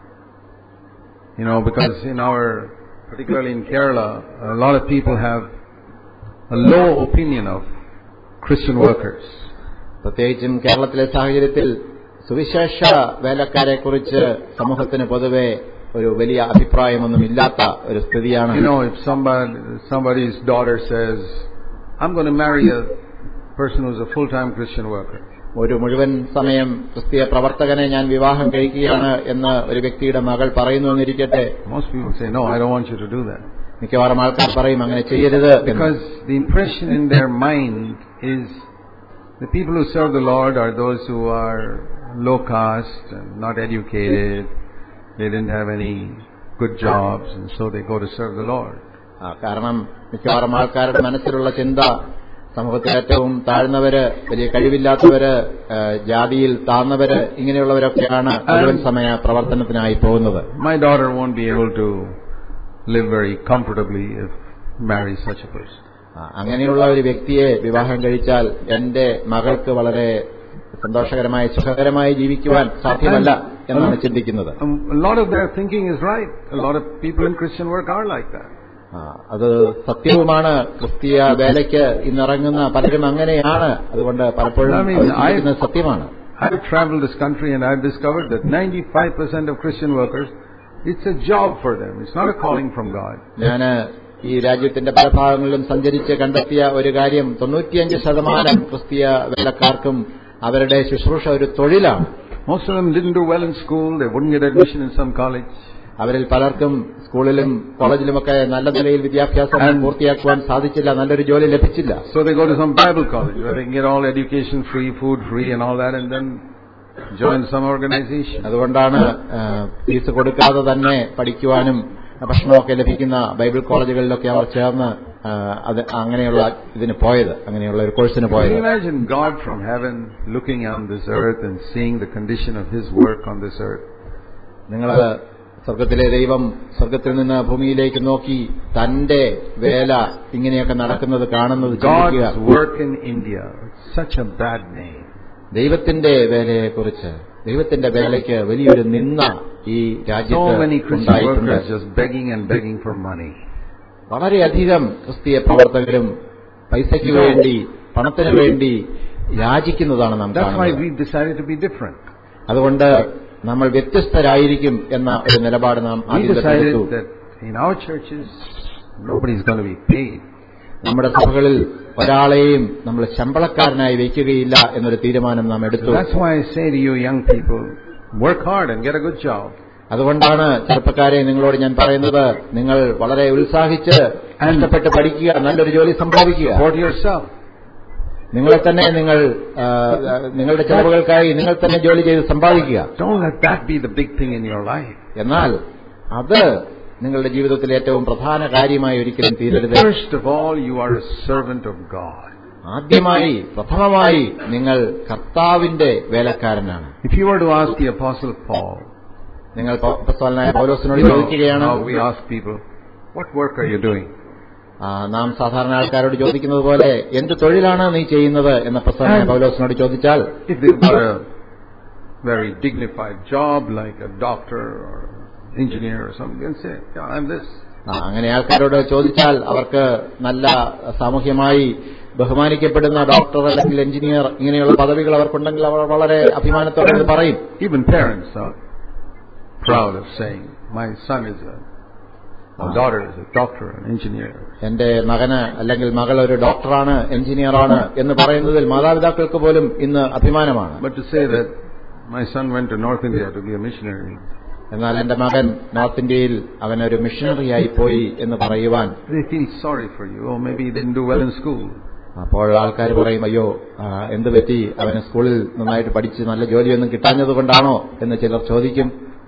Because particularly in Kerala, a lot of people have a low opinion of Christian workers. പ്രത്യേകിച്ചും കേരളത്തിലെ സാഹചര്യത്തിൽ സുവിശേഷ വേലക്കാരെ കുറിച്ച് സമൂഹത്തിന് പൊതുവെ ഒരു വലിയ അഭിപ്രായമൊന്നുമില്ലാത്ത ഒരു സ്ഥിതിയാണ്. If somebody's daughter says, I'm going to marry a person who's a full-time Christian worker. ഒരു മുഴുവൻ സമയം ക്രിസ്തീയ പ്രവർത്തകനെ ഞാൻ വിവാഹം കഴിക്കുകയാണ് എന്ന് ഒരു വ്യക്തിയുടെ മകൾ പറയുന്നു എന്നിരിക്കട്ടെ. Most people say, no, I don't want you to do that. മിക്കവാറും ആൾക്കാർ പറയും അങ്ങനെ ചെയ്യരുത്. Because the impression in their mind is the people who serve the Lord are those who are low caste and not educated. They didn't have any good jobs and so they go to serve the Lord. കാരണം മിക്കവാറും ആൾക്കാരുടെ മനസ്സിലുള്ള ചിന്ത സമൂഹത്തിൽ ഏറ്റവും താഴ്ന്നവര്, വലിയ കഴിവില്ലാത്തവര്, ജാതിയിൽ താഴ്ന്നവര്, ഇങ്ങനെയുള്ളവരൊക്കെയാണ് മുഴുവൻ സമയ പ്രവർത്തനത്തിനായി പോകുന്നത്. My daughter won't be able to live very comfortably if marry such a person. അങ്ങനെയുള്ള ഒരു വ്യക്തിയെ വിവാഹം കഴിച്ചാൽ എന്റെ മകൾക്ക് വളരെ സന്തോഷകരമായി സുഖകരമായി ജീവിക്കുവാൻ സാധ്യമല്ല എന്നാണ് ചിന്തിക്കുന്നത്. A lot of their thinking is right. A lot of people in Christian work are like that. അത് സത്യവുമാണ്. ക്രിസ്തീയ വേലയ്ക്ക് ഇന്നിറങ്ങുന്ന പലരും അങ്ങനെയാണ്. അതുകൊണ്ട് പലപ്പോഴും സത്യമാണ്. I've traveled this country and I've discovered that 95% of Christian workers, it's a job for them. It's not a calling from God. ഞാൻ ഈ രാജ്യത്തിന്റെ പല ഭാഗങ്ങളിലും സഞ്ചരിച്ച് കണ്ടെത്തിയ ഒരു കാര്യം 95% ക്രിസ്തീയ വേലക്കാർക്കും അവരുടെ ശുശ്രൂഷ ഒരു തൊഴിലാണ്. Most of them didn't do well in school. They wouldn't get admission in some college. അവരിൽ പലർക്കും സ്കൂളിലും കോളേജിലുമൊക്കെ നല്ല നിലയിൽ വിദ്യാഭ്യാസം പൂർത്തിയാക്കുവാൻ സാധിച്ചില്ല, നല്ലൊരു ജോലി ലഭിച്ചില്ല. So they go to some Bible college where they can get all education free, food free and all that, and then join some organization. അതുകൊണ്ടാണ് ഫീസ് കൊടുക്കാതെ തന്നെ പഠിക്കുവാനും ഭക്ഷണമൊക്കെ ലഭിക്കുന്ന ബൈബിൾ കോളേജുകളിലൊക്കെ അവർ ചേർന്ന് അങ്ങനെയുള്ള ഇതിന് പോയത്, അങ്ങനെയുള്ള ഒരു കോഴ്സിന് പോയത്. Imagine God from heaven looking on this earth and seeing the condition of His work on this earth. നിങ്ങൾ സ്വർഗത്തിലെ ദൈവം സ്വർഗത്തിൽ നിന്ന് ഭൂമിയിലേക്ക് നോക്കി തന്റെ വേല ഇങ്ങനെയൊക്കെ നടക്കുന്നത് കാണുന്നത് ചിന്തിക്കുക. God's work in India, such a bad name. ദൈവത്തിന്റെ വേലയെക്കുറിച്ച്, ദൈവത്തിന്റെ വേലയ്ക്ക് വലിയൊരു നിന്ദ ഈ രാജ്യത്ത് ഉണ്ടായിട്ടുണ്ട്. വളരെയധികം ക്രിസ്തീയ പ്രവർത്തകരും പൈസയ്ക്ക് വേണ്ടി, പണത്തിന് വേണ്ടി യാചിക്കുന്നതാണ് നാം കാണുന്നത്. അതുകൊണ്ട് നമ്മൾ വ്യത്യസ്തരായിരിക്കും എന്ന ഒരു നിലപാട് നാം എടുത്തു. നമ്മുടെ സഭകളിൽ ഒരാളെയും നമ്മൾ ശമ്പളക്കാരനായി വയ്ക്കുകയില്ല എന്നൊരു തീരുമാനം നാം എടുത്തു. അതുകൊണ്ടാണ് ചെറുപ്പക്കാരെ നിങ്ങളോട് ഞാൻ പറയുന്നത്, നിങ്ങൾ വളരെ ഉത്സാഹിച്ച് കഷ്ടപ്പെട്ട് പഠിക്കുക, നല്ലൊരു ജോലി സമ്പാദിക്കുക. നിങ്ങളെ തന്നെ നിങ്ങളുടെ ചെലവുകൾക്കായി നിങ്ങൾ തന്നെ ജോലി ചെയ്ത് സമ്പാദിക്കുക. എന്നാൽ അത് നിങ്ങളുടെ ജീവിതത്തിൽ ഏറ്റവും പ്രധാന കാര്യമായി ഒരിക്കലും തീരരുത്. ആദ്യമായി, പ്രഥമമായി നിങ്ങൾ കർത്താവിന്റെ വേലക്കാരനാണ്. നിങ്ങൾ അപ്പോസ്തലനായ പൗലോസിനോട് ചോദിക്കുകയാണ്, നാം സാധാരണ ആൾക്കാരോട് ചോദിക്കുന്നത് പോലെ എന്ത് തൊഴിലാണ് നീ ചെയ്യുന്നത് എന്ന് അപ്പോസ്തലനായ പൗലോസിനോട് ചോദിച്ചാൽ, very dignified job like a doctor or engineer or something, you can say, yeah, I'm this. അങ്ങനെ ആൾക്കാരോട് ചോദിച്ചാൽ അവർക്ക് നല്ല സാമൂഹ്യമായി ബഹുമാനിക്കപ്പെടുന്ന ഡോക്ടർ അല്ലെങ്കിൽ എഞ്ചിനീയർ ഇങ്ങനെയുള്ള പദവികൾ അവർക്കുണ്ടെങ്കിൽ അവർ വളരെ അഭിമാനത്തോടെ പറയും. Even parents are proud of saying my son is a daughter is a doctor, an engineer. എന്റെ മകന് അല്ലെങ്കിൽ മകൾ ഒരു ഡോക്ടറാണ്, എഞ്ചിനീയറാണ് എന്ന് പറയുന്നതിൽ മാതാപിതാക്കൾക്ക് പോലും ഇന്ന് അഭിമാനമാണ്. But to say that my son went to North India to be a missionary, എന്നാൽ എന്റെ മകൻ നോർത്ത് ഇന്ത്യയിൽ അവനൊരു മിഷണറിയായി പോയി എന്ന് പറയുവാൻ, they feel sorry for you. Oh, maybe he didn't do well in school. അപ്പോൾ ആൾക്കാർ പറയും, അയ്യോ എന്ത് പറ്റി, അവന് സ്കൂളിൽ നന്നായിട്ട് പഠിച്ച് നല്ല ജോലിയൊന്നും കിട്ടാഞ്ഞതുകൊണ്ടാണോ എന്ന് ചിലർ ചോദിക്കും.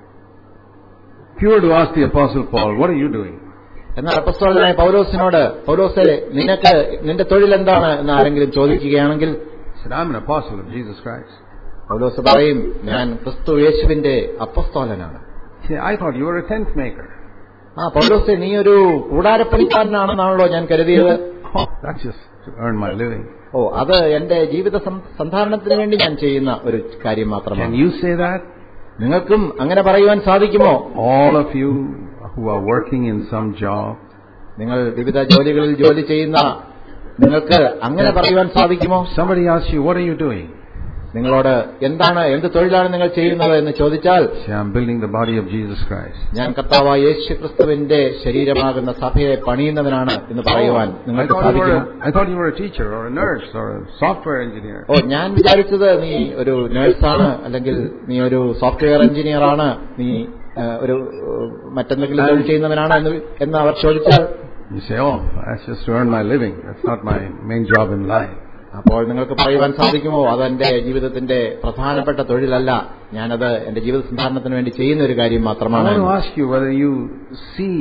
If you were to ask the Apostle Paul, what are you doing? എന്നാൽ അപ്പോസ്തലനായ പൗലോസിനോട്, പൗലോസേ നിന്റെ തൊഴിൽ എന്താണ് എന്ന് ആരെങ്കിലും ചോദിക്കുകയാണെങ്കിൽ, I'm an apostle of Jesus Christ. പൗലോസ് പറയും, ഞാൻ ക്രിസ്തു യേശുവിന്റെ അപ്പോസ്തലനാണ്. I thought you were a tent maker. പൗലോസേ നീ ഒരു കൂടാരപ്പണിക്കാരനാണെന്നാണല്ലോ ഞാൻ കരുതിയത്. That's just to earn my living. അത് എന്റെ ജീവിത സന്ധാരണത്തിന് വേണ്ടി ഞാൻ ചെയ്യുന്ന ഒരു കാര്യം മാത്രമാണ്. Can you say that? നിങ്ങൾക്കും അങ്ങനെ പറയുവാൻ സാധിക്കുമോ? All of you who are working in some job, നിങ്ങൾ വിവിധ ജോലികളിൽ ജോലി ചെയ്യുന്ന നിങ്ങൾക്ക് അങ്ങനെ പറയുവാൻ സാധിക്കുമോ? Somebody asks you, what are you doing? നിങ്ങളോട് എന്ത് തൊഴിലാണ് നിങ്ങൾ ചെയ്യുന്നത് എന്ന് ചോദിച്ചാൽ, I'm building the body of Jesus Christ. ഞാൻ കർത്താവായ യേശു ക്രിസ്തുവിന്റെ ശരീരമാകുന്ന സഭയെ പണിയുന്നവനാണ് എന്ന് പറയുവാൻ നിങ്ങൾക്ക് സാധിക്കുമോ? I thought you were a teacher or a nurse or a software engineer. ഞാൻ വിചാരിച്ചത് നീ ഒരു നഴ്സാണ്, അല്ലെങ്കിൽ നീ ഒരു സോഫ്റ്റ്വെയർ എഞ്ചിനീയർ ആണ്, നീ ഒരു മറ്റെന്തെങ്കിലും തൊഴിൽ ചെയ്യുന്നവനാണ് എന്ന് അവർ ചോദിച്ചാൽ, you say, oh, that's just to earn my living. That's not my main job in life. അപ്പോൾ നിങ്ങൾക്ക് പറയുവാൻ സാധിക്കുമോ, അതെന്റെ ജീവിതത്തിന്റെ പ്രധാനപ്പെട്ട തൊഴിലല്ല, ഞാനത് എന്റെ ജീവിത സന്ധാരണത്തിന് വേണ്ടി ചെയ്യുന്ന ഒരു കാര്യം മാത്രമാണ്. I want to ask you whether you see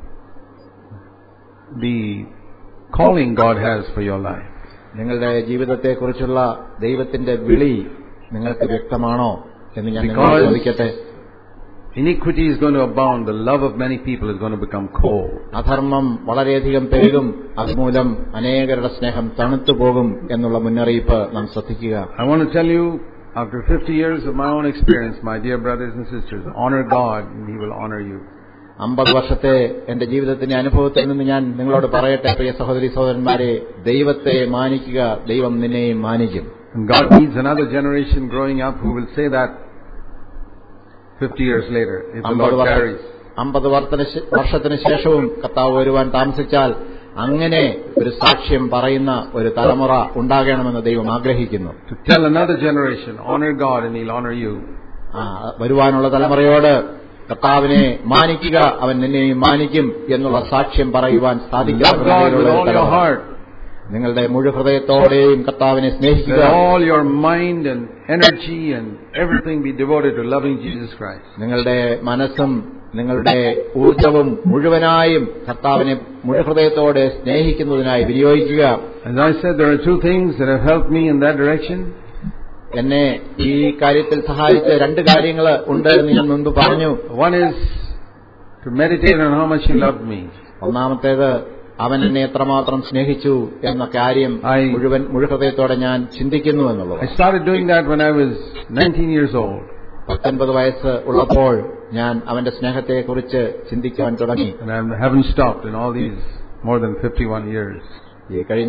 the calling God has for your life. നിങ്ങളുടെ ജീവിതത്തെക്കുറിച്ചുള്ള ദൈവത്തിന്റെ വിളി നിങ്ങൾക്ക് വ്യക്തമാണോ എന്ന് ഞാൻ നിങ്ങളോട് ചോദിക്കട്ടെ. Iniquity is going to abound. The love of many people is going to become cold. അധർമ്മം വളരെയധികം പെരുകും, അതുമൂലം അനേകരുടെ സ്നേഹം തണുത്തുപോകും എന്നുള്ള മുന്നറിയിപ്പ് നാം ശ്രദ്ധിക്കുക. I want to tell you, after 50 years of my own experience, my dear brothers and sisters, honor God and He will honor you. 50 വർഷത്തെ എന്റെ ജീവിതത്തിന്റെ അനുഭവത്തിൽ നിന്ന് ഞാൻ നിങ്ങളോട് പറയട്ടെ, പ്രിയ സഹോദരി സഹോദരന്മാരെ, ദൈവത്തെ മാനിക്കുക, ദൈവം നിന്നെയും മാനിക്കും. And God needs another generation growing up who will say that 50 years later, if the Lord carries. 50 വർഷത്തിന് ശേഷവും കർത്താവ് വരുവാൻ താമസിച്ചാൽ അങ്ങനെ ഒരു സാക്ഷ്യം പറയുന്ന ഒരു തലമുറ ഉണ്ടാകണമെന്ന് ദൈവം ആഗ്രഹിക്കുന്നു. To tell another generation, honor God and He'll honor you. വരുവാനുള്ള തലമുറയോട് കർത്താവിനെ മാനിക്കുക, അവൻ നിന്നെയും മാനിക്കും എന്നുള്ള സാക്ഷ്യം പറയുവാൻ സാധിക്കും. നിങ്ങളുടെ മുഴു ഹൃദയത്തോടെയും കർത്താവിനെ സ്നേഹിക്കുക. All your mind and energy and everything be devoted to loving Jesus Christ. നിങ്ങളുടെ മനസ്സും നിങ്ങളുടെ ഊർജ്ജവും മുഴുവനായും കർത്താവിനെ മുഴു ഹൃദയത്തോടെ സ്നേഹിക്കുന്നതിനായി വിനിയോഗിക്കുക. As I said, there are two things that have helped me in that direction. എന്നെ ഈ കാര്യത്തിൽ സഹായിച്ച 2 കാര്യങ്ങൾ ഉണ്ട് എന്ന് ഞാൻ മുൻപ് പറഞ്ഞു. One is to meditate on how much He loved me. ഒന്നാമത്തേത് അവൻ എന്നെ എത്രമാത്രം സ്നേഹിച്ചു എന്ന കാര്യം മുഴു ഹൃദയത്തോടെ ഞാൻ ചിന്തിക്കുന്നു എന്നുള്ളത്. I started doing that when I was 19 years old. 19 വയസ്സ് ഉള്ളപ്പോൾ ഞാൻ അവന്റെ സ്നേഹത്തെക്കുറിച്ച് ചിന്തിക്കാൻ തുടങ്ങി. And I haven't stopped in all these more than 51 years. ഈ കഴിഞ്ഞ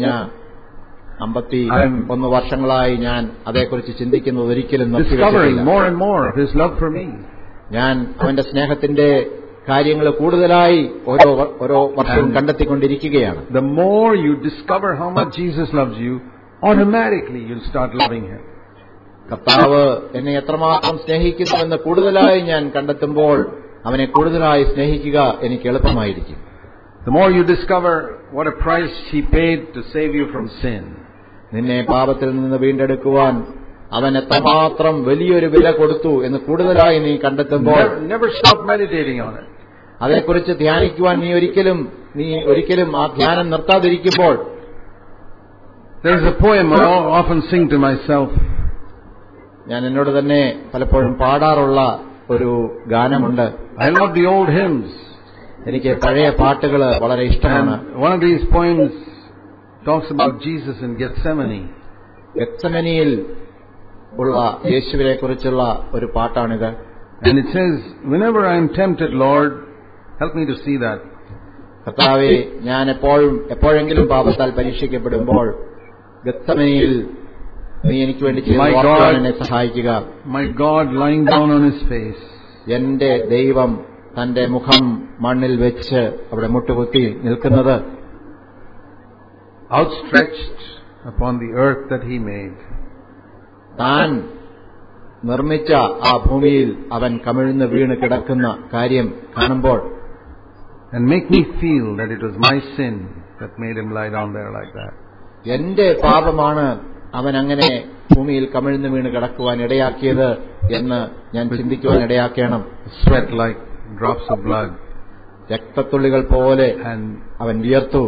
51 വർഷങ്ങളായി ഞാൻ അതേക്കുറിച്ച് ചിന്തിക്കുന്നത് ഒരിക്കലും discovering more and more of His love for me. ഞാൻ അവന്റെ സ്നേഹത്തിന്റെ കാര്യങ്ങൾ കൂടുതലായി ഓരോ വർഷവും കണ്ടെത്തിക്കൊണ്ടിരിക്കുകയാണ്. The more you discover how much Jesus loves you, automatically you'll start loving Him. കർത്താവ് എന്നെ എത്രമാത്രം സ്നേഹിക്കുന്നുവെന്ന് കൂടുതലായി ഞാൻ കണ്ടെത്തുമ്പോൾ അവനെ കൂടുതലായി സ്നേഹിക്കുക എനിക്ക് എളുപ്പമായിരിക്കും. The more you discover what a price He paid to save you from sin. നിന്നെ പാപത്തിൽ നിന്ന് വീണ്ടെടുക്കുവാൻ അവൻ എത്രമാത്രം വലിയൊരു വില കൊടുത്തു എന്ന് കൂടുതലായി നീ കണ്ടെത്തുമ്പോൾ never stop meditating on it. അതേക്കുറിച്ച് ധ്യാനിക്കുവാൻ നീ ഒരിക്കലും ആ ധ്യാനം നിർത്താതിരിക്കുമ്പോൾ. There is a poem I often sing to myself. ഞാൻ എന്നോട് തന്നെ പലപ്പോഴും പാടാറുള്ള ഒരു ഗാനമുണ്ട്. I love the old hymns. എനിക്ക് പഴയ പാട്ടുകൾ വളരെ ഇഷ്ടമാണ്. One of these poems talks about Jesus in Gethsemane. ഗെത്സമനിയിൽ ഉള്ള യേശുവിനെ കുറിച്ചുള്ള ഒരു പാട്ടാണിത്. And it says, whenever I am tempted, Lord, help me to see that. കർത്താവേ, ഞാൻ എപ്പോഴെങ്കിലും പാപത്താൽ പരീക്ഷിക്കപ്പെടുമ്പോൾ ഗെത്സമനിയിൽ നീ എനിക്ക് വേണ്ടി എന്നെ സഹായിക്കുക. My God lying down on His face. എന്റെ ദൈവം തന്റെ മുഖം മണ്ണിൽ വെച്ച് അവിടെ മുട്ടുകുത്തി നിൽക്കുന്നത്. Outstretched upon the earth that He made. താൻ നിർമ്മിച്ച ആ ഭൂമിയിൽ അവൻ കമിഴ്ന്ന് വീണ് കിടക്കുന്ന കാര്യം കാണുമ്പോൾ. And make me feel that it was my sin that made Him lie down there like that. എന്റെ പാപമാണ് അവൻ അങ്ങനെ ഭൂമിയിൽ കമിഴ്ന്ന് വീണ് കിടക്കുവാൻ ഇടയാക്കിയത് എന്ന് ഞാൻ ചിന്തിക്കുവാൻ ഇടയാക്കണം. Sweat like drops of blood. രക്തത്തുള്ളികൾ പോലെ അവൻ വിയർത്തു.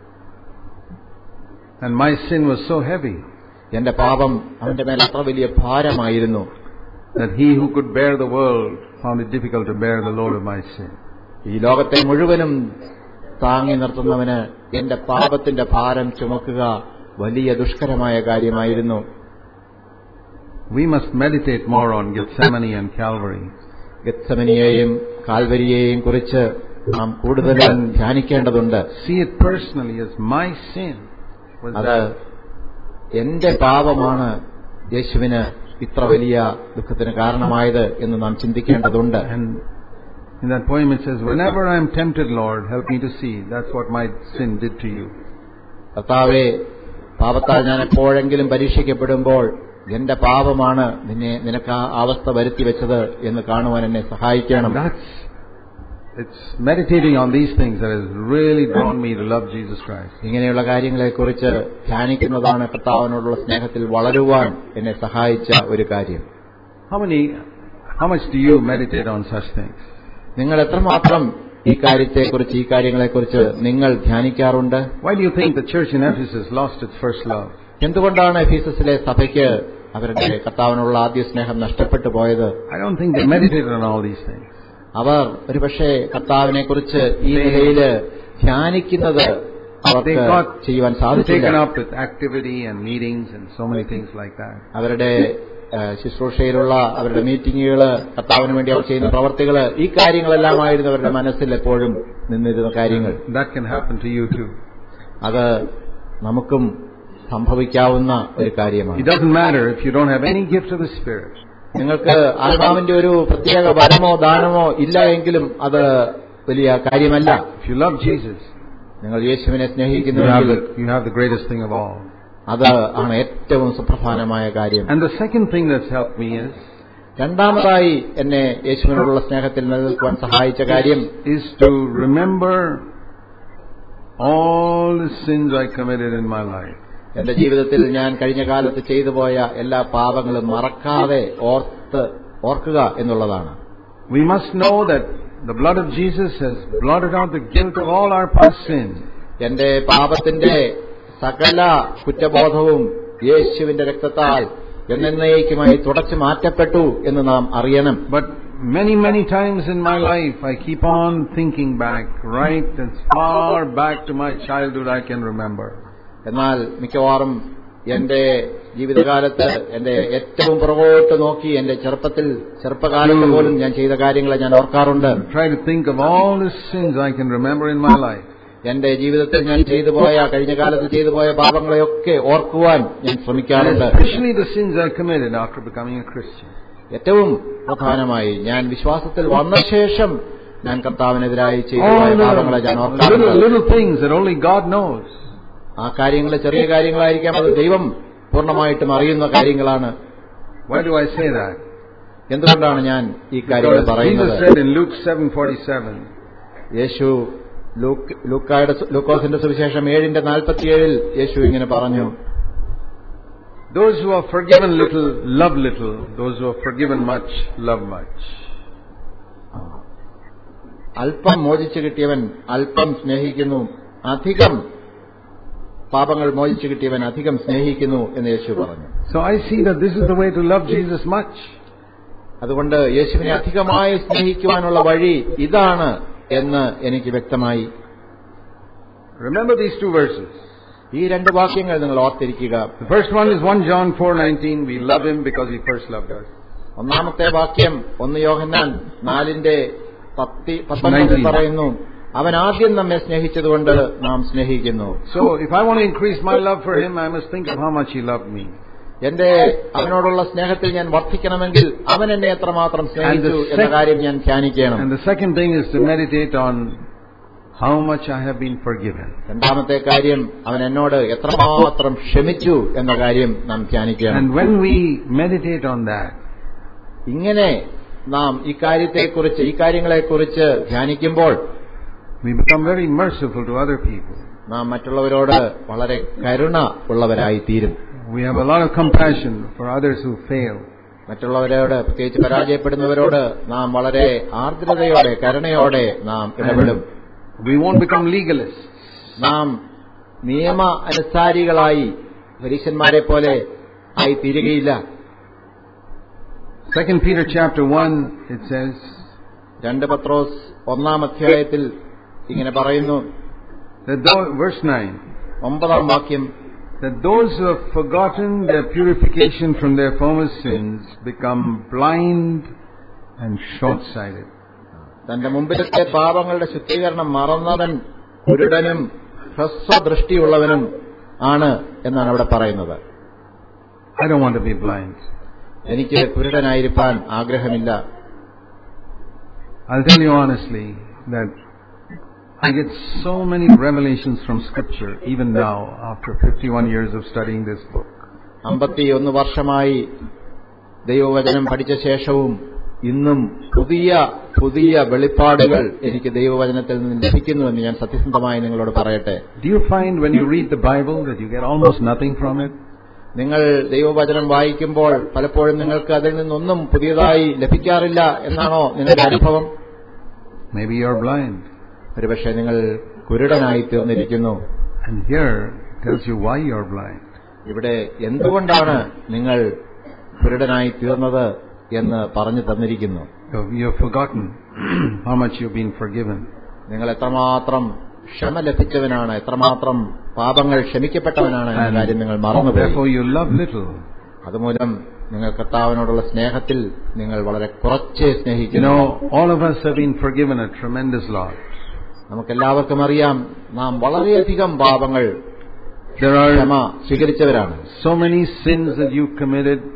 And my sin was so heavy. എന്റെ പാപം അവന്റെ മേൽ അത്ര വലിയ ഭാരമായിരുന്നു. That He who could bear the world found it difficult to bear the load of my sin. ഈ ലോകത്തെ മുഴുവനും താങ്ങി നിർത്തുന്നവന് എന്റെ പാപത്തിന്റെ ഭാരം ചുമക്കുക വലിയ ദുഷ്കരമായ കാര്യമായിരുന്നു. We must meditate more on Gethsemane and Calvary. ഗെത്സമനിയെയും കാൽവരിയെയും കുറിച്ച് നാം കൂടുതൽ ധ്യാനിക്കേണ്ടതുണ്ട്. See it personally as my sin. അത് എന്റെ പാപമാണ് യേശുവിന് ഇത്ര വലിയ ദുഃഖത്തിന് കാരണമായത് എന്ന് നാം ചിന്തിക്കേണ്ടതുണ്ട്. And in that poem it says, whenever I am tempted, Lord, help me to see. That's what my sin did to you. കർത്താവേ, പാപത്താൽ ഞാൻ എപ്പോഴെങ്കിലും പരീക്ഷിക്കപ്പെടുമ്പോൾ എന്റെ പാപമാണ് നിനക്ക് ആ അവസ്ഥ വരുത്തി വെച്ചത് എന്ന് കാണുവാൻ എന്നെ സഹായിക്കണം. It's meditating on these things that has really drawn me to love Jesus Christ. ഇങ്ങനെയുള്ള കാര്യങ്ങളെക്കുറിച്ച് ധ്യാനിക്കുന്നതാണ് കർത്താവിനോടുള്ള സ്നേഹത്തിൽ വളരുവാൻ എന്നെ സഹായിച്ച ഒരു കാര്യം. How much do you meditate on such things? നിങ്ങൾ എത്രമാത്രം ഈ കാര്യങ്ങളെക്കുറിച്ച് നിങ്ങൾ ധ്യാനിക്കാറുണ്ട്? Why do you think the church in Ephesus lost its first love? എന്തുകൊണ്ടാണ് എഫീസസിലെ സഭയ്ക്ക് അവരുടെ കർത്താവിനുള്ള ആദ്യ സ്നേഹം നഷ്ടപ്പെട്ടു പോയത്? I don't think they meditated on all these things. അവർ ഒരുപക്ഷെ കർത്താവിനെ കുറിച്ച് ഈ നിലയിൽ ധ്യാനിക്കുന്നത് അവർക്ക് ചെയ്യുവാൻ സാധിച്ചില്ല. അവരുടെ ശുശ്രൂഷയിലുള്ള അവരുടെ മീറ്റിംഗുകൾ, കർത്താവിന് വേണ്ടി അവർ ചെയ്യുന്ന പ്രവർത്തികൾ, ഈ കാര്യങ്ങളെല്ലാമായിരുന്നു അവരുടെ മനസ്സിൽ എപ്പോഴും നിന്നിരുന്ന കാര്യങ്ങൾ. അത് നമുക്കും സംഭവിക്കാവുന്ന ഒരു കാര്യമാണ്. നിങ്ങൾക്ക് ആത്മാവിന്റെ ഒരു പ്രത്യേക വരമോ ദാനമോ ഇല്ല എങ്കിലും അത് വലിയ കാര്യമല്ല. If you love Jesus, നിങ്ങൾ യേശുവിനെ സ്നേഹിക്കുന്നുവെങ്കിൽ you have the greatest thing of all. അത് ആണ് ഏറ്റവും സുപ്രധാനമായ കാര്യം. And the second thing that's helped me രണ്ടാമതായി എന്നെ യേശുവിനോടുള്ള സ്നേഹത്തിൽ നിലനിൽക്കുവാൻ സഹായിച്ച കാര്യം is to remember all the sins I committed in my life. എന്റെ ജീവിതത്തിൽ ഞാൻ കഴിഞ്ഞ കാലത്ത് ചെയ്തു പോയ എല്ലാ പാപങ്ങളും മറക്കാതെ ഓർക്കുക എന്നുള്ളതാണ്. We must know that the blood of Jesus has blotted out the guilt of all our past sins. എന്റെ പാപത്തിന്റെ സകല കുറ്റബോധവും യേശുവിന്റെ രക്തത്താൽ എന്നേക്കുമായി തുടച്ചു മാറ്റപ്പെട്ടു എന്ന് നാം അറിയണം. But many times in my life I keep on thinking back, right as far back to my childhood I can remember. എന്നാൽ മിക്കവാറും എന്റെ ജീവിതകാലത്ത് എന്റെ ഏറ്റവും പുറകോട്ട് നോക്കി എന്റെ ചെറുപ്പകാലത്ത് പോലും ഞാൻ ചെയ്ത കാര്യങ്ങളെ ഞാൻ ഓർക്കാറുണ്ട്. Try to think of all the sins I can remember in my life. എന്റെ ജീവിതത്തിൽ ഞാൻ കഴിഞ്ഞ കാലത്ത് ചെയ്തു പോയ പാപങ്ങളെയൊക്കെ ഓർക്കുവാൻ ഞാൻ ശ്രമിക്കാറുണ്ട്. Especially the sins I committed after becoming a Christian. ഏറ്റവും പ്രധാനമായി ഞാൻ വിശ്വാസത്തിൽ വന്ന ശേഷം ഞാൻ കർത്താവിനെതിരായി ചെയ്തു പോയ പാപങ്ങളെ ഞാൻ ഓർക്കാറുണ്ട്. Little things that only God knows. ആ കാര്യങ്ങൾ ചെറിയ കാര്യങ്ങളായിരിക്കാം, അത് ദൈവം പൂർണ്ണമായിട്ടും അറിയുന്ന കാര്യങ്ങളാണ്. Why do I say that? എന്തുകൊണ്ടാണ് ഞാൻ ഈ കാര്യങ്ങൾ പറയുന്നത്? Jesus said in Luke 7:47. യേശു ലൂക്കോസിന്റെ സുവിശേഷം 7:47 യേശു ഇങ്ങനെ പറഞ്ഞു, Those who are forgiven little love little, those who are forgiven much love much. അല്പം മോചിച്ചു കിട്ടിയവൻ അല്പം സ്നേഹിക്കുന്നു, അധികം പാപങ്ങൾ മോചിച്ചു കിട്ടിയവൻ അധികം സ്നേഹിക്കുന്നു എന്ന് യേശു പറഞ്ഞു. So I see that this is the way to love Jesus much. അതുകൊണ്ട് യേശുവിനെ അധികമായി സ്നേഹിക്കുവാനുള്ള വഴി ഇതാണ് എന്ന് എനിക്ക് വ്യക്തമായി. Remember these two verses. ഈ രണ്ട് വാക്യങ്ങൾ നിങ്ങൾ ഓർത്തിരിക്കുക. The first one is 1 John 4:19. We love him because he first loved us. ഒന്നാമത്തെ വാക്യം 1 യോഹന്നാൻ 4:19 പറയുന്നു, അവൻ ആദ്യം നമ്മെ സ്നേഹിച്ചതുകൊണ്ട് നാം സ്നേഹിക്കുന്നു. So if I want to increase my love for him, I must think of how much he loved me. എന്റെ അവനോടുള്ള സ്നേഹത്തിൽ ഞാൻ വർദ്ധിക്കണമെങ്കിൽ അവൻ എന്നെ എത്രമാത്രം സ്നേഹിച്ചു എന്ന കാര്യം ഞാൻ ധ്യാനിക്കണം. And the second thing is to meditate on how much I have been forgiven. രണ്ടാമത്തെ കാര്യം അവൻ എന്നോട് എത്രമാത്രം ക്ഷമിച്ചു എന്ന കാര്യം നാം ധ്യാനിക്കണം. And when we meditate on that, ഇങ്ങനെ നാം ഈ കാര്യങ്ങളെക്കുറിച്ച് ധ്യാനിക്കുമ്പോൾ we become very merciful to other people. നാം മറ്റുള്ളവരോട് വളരെ കരുണ ഉള്ളവരായി തീരും. We have a lot of compassion for others who fail. മറ്റുള്ളവരോട്, പ്രത്യേകിച്ച് പരാജയപ്പെടുന്നവരോട് നാം വളരെ ആർദ്രതയോടെ കരുണയോടെ നാം ഇടപെടും. We won't become legalists. നാം നിയമ അനുസാരികളായി പരീശന്മാരെ പോലെ ആയി തീരുകയില്ല. 2 Peter chapter 1 it says, 2 പത്രോസ് 1-ാം അധ്യായത്തിൽ ഇങ്ങനെ പറയുന്നു, verse 9, 9-ാം വാക്യം, that those who have forgotten their purification from their former sins become blind and short-sighted. തന്റെ മുമ്പിലത്തെ പാപങ്ങളുടെ ശുദ്ധീകരണം മറന്നവൻ കുരുടനും ഹ്രസ്വദൃഷ്ടിയുള്ളവനും ആണ് എന്നാണ് അവിടെ പറയുന്നത്. I don't want to be blind. എനിക്ക് കുരുടനായിരിക്കാൻ ആഗ്രഹമില്ല. I'll tell you honestly that I get so many revelations from Scripture even now after 51 years of studying this book. 51 വർഷമായി ദൈവവചനം പഠിച്ച ശേഷവും ഇന്നും പുതിയ വെളിപ്പാടുകൾ എനിക്ക് ദൈവവചനത്തിൽ നിന്ന് ലഭിക്കുന്നുവെന്ന് ഞാൻ സത്യസന്ധമായി നിങ്ങളോട് പറയട്ടെ. Do you find when you read the Bible that you get almost nothing from it? നിങ്ങൾ ദൈവവചനം വായിക്കുമ്പോൾ പലപ്പോഴും നിങ്ങൾക്ക് അതിൽ നിന്നൊന്നും പുതിയതായി ലഭിക്കാറില്ല എന്നാണോ നിങ്ങളുടെ അനുഭവം? Maybe you're blind. ഒരുപക്ഷെ നിങ്ങൾ കുരുടനായി തീർന്നിരിക്കുന്നു. And here it tells you why you're blind. ഇവിടെ എന്തുകൊണ്ടാണ് നിങ്ങൾ കുരുടനായി തീർന്നത് എന്ന് പറഞ്ഞു തന്നിരിക്കുന്നു. You have forgotten how much you've been forgiven. നിങ്ങൾ എത്രമാത്രം ക്ഷമ ലഭിച്ചവനാണ്, എത്രമാത്രം പാപങ്ങൾ ക്ഷമിക്കപ്പെട്ടവനാണ് എന്ന കാര്യം നിങ്ങൾ മറന്നുപോയി. Therefore you love little. അതുമൂലം നിങ്ങൾ കർത്താവിനോടുള്ള സ്നേഹത്തിൽ നിങ്ങൾ വളരെ കുറച്ചേ സ്നേഹിക്കുന്നു. All of us have been forgiven a tremendous lot. നമുക്കെല്ലാവർക്കും അറിയാം, നാം വളരെയധികം പാപങ്ങൾ ക്ഷമ സ്വീകരിച്ചവരാണ്. So many sins that you committed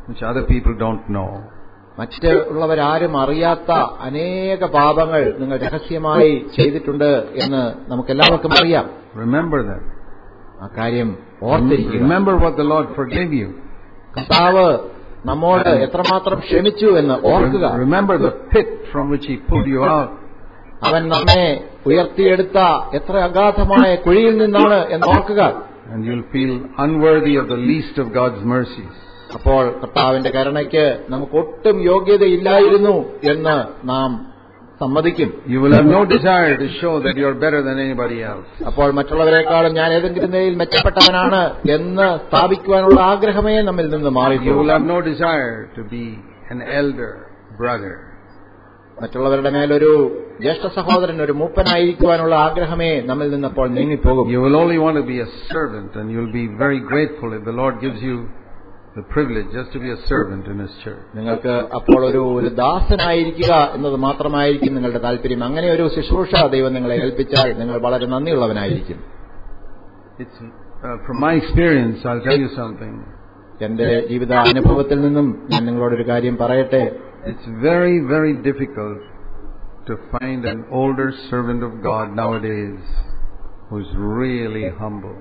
which other people don't know. മറ്റുള്ളവരാരും അറിയാത്ത അനേക പാപങ്ങൾ നിങ്ങൾ രഹസ്യമായി ചെയ്തിട്ടുണ്ട് എന്ന് നമുക്കെല്ലാവർക്കും അറിയാം. Remember that. ആ കാര്യം ഓർത്തിരിക്കുക. Remember what the Lord forgave you. കർത്താവ് നമ്മോട് എത്രമാത്രം ക്ഷമിച്ചു എന്ന് ഓർക്കുക. Remember the pit from which He pulled you out. അവൻ നമ്മെ ഉയർത്തിയെടുത്ത എത്ര അഗാധമായ കുഴിയിൽ നിന്നാണ് എന്ന് ഓർക്കുക. And you'll feel unworthy of the least of God's mercies. അപ്പോൾ കർത്താവിന്റെ കരുണയ്ക്ക് നമുക്ക് ഒട്ടും യോഗ്യതയില്ലായിരുന്നു എന്ന് നാം സമ്മതിക്കും. You will have no desire to show that you are better than anybody else. അപ്പോൾ മറ്റുള്ളവരെക്കാളും ഞാൻ ഏതെങ്കിലും നിലയിൽ മെച്ചപ്പെട്ടവനാണ് എന്ന് സ്ഥാപിക്കുവാനുള്ള ആഗ്രഹമേ നമ്മിൽ നിന്ന് മാറി. You will have no desire to be an elder brother. മറ്റുള്ളവരുടെ മേലൊരു ജ്യേഷ്ഠ സഹോദരൻ, ഒരു മൂപ്പനായിരിക്കുവാനുള്ള ആഗ്രഹമേ നമ്മിൽ നിന്നപ്പോൾ നീങ്ങിപ്പോകും. You will only want to be a servant, and you will be very grateful if the Lord gives you the privilege just to be a servant in His church. നിങ്ങൾക്ക് അപ്പോൾ ഒരു ദാസനായിരിക്കുക എന്നത് മാത്രമായിരിക്കും നിങ്ങളുടെ താല്പര്യം. അങ്ങനെ ഒരു ശുശ്രൂഷ ദൈവം നിങ്ങളെ ഏൽപ്പിച്ചാൽ നിങ്ങൾ വളരെ നന്ദിയുള്ളവനായിരിക്കും. It's from my experience, I'll tell you something. എന്റെ ജീവിത അനുഭവത്തിൽ നിന്നും ഞാൻ നിങ്ങളോടൊരു കാര്യം പറയട്ടെ. It's very, very difficult to find an older servant of God nowadays who's really humble.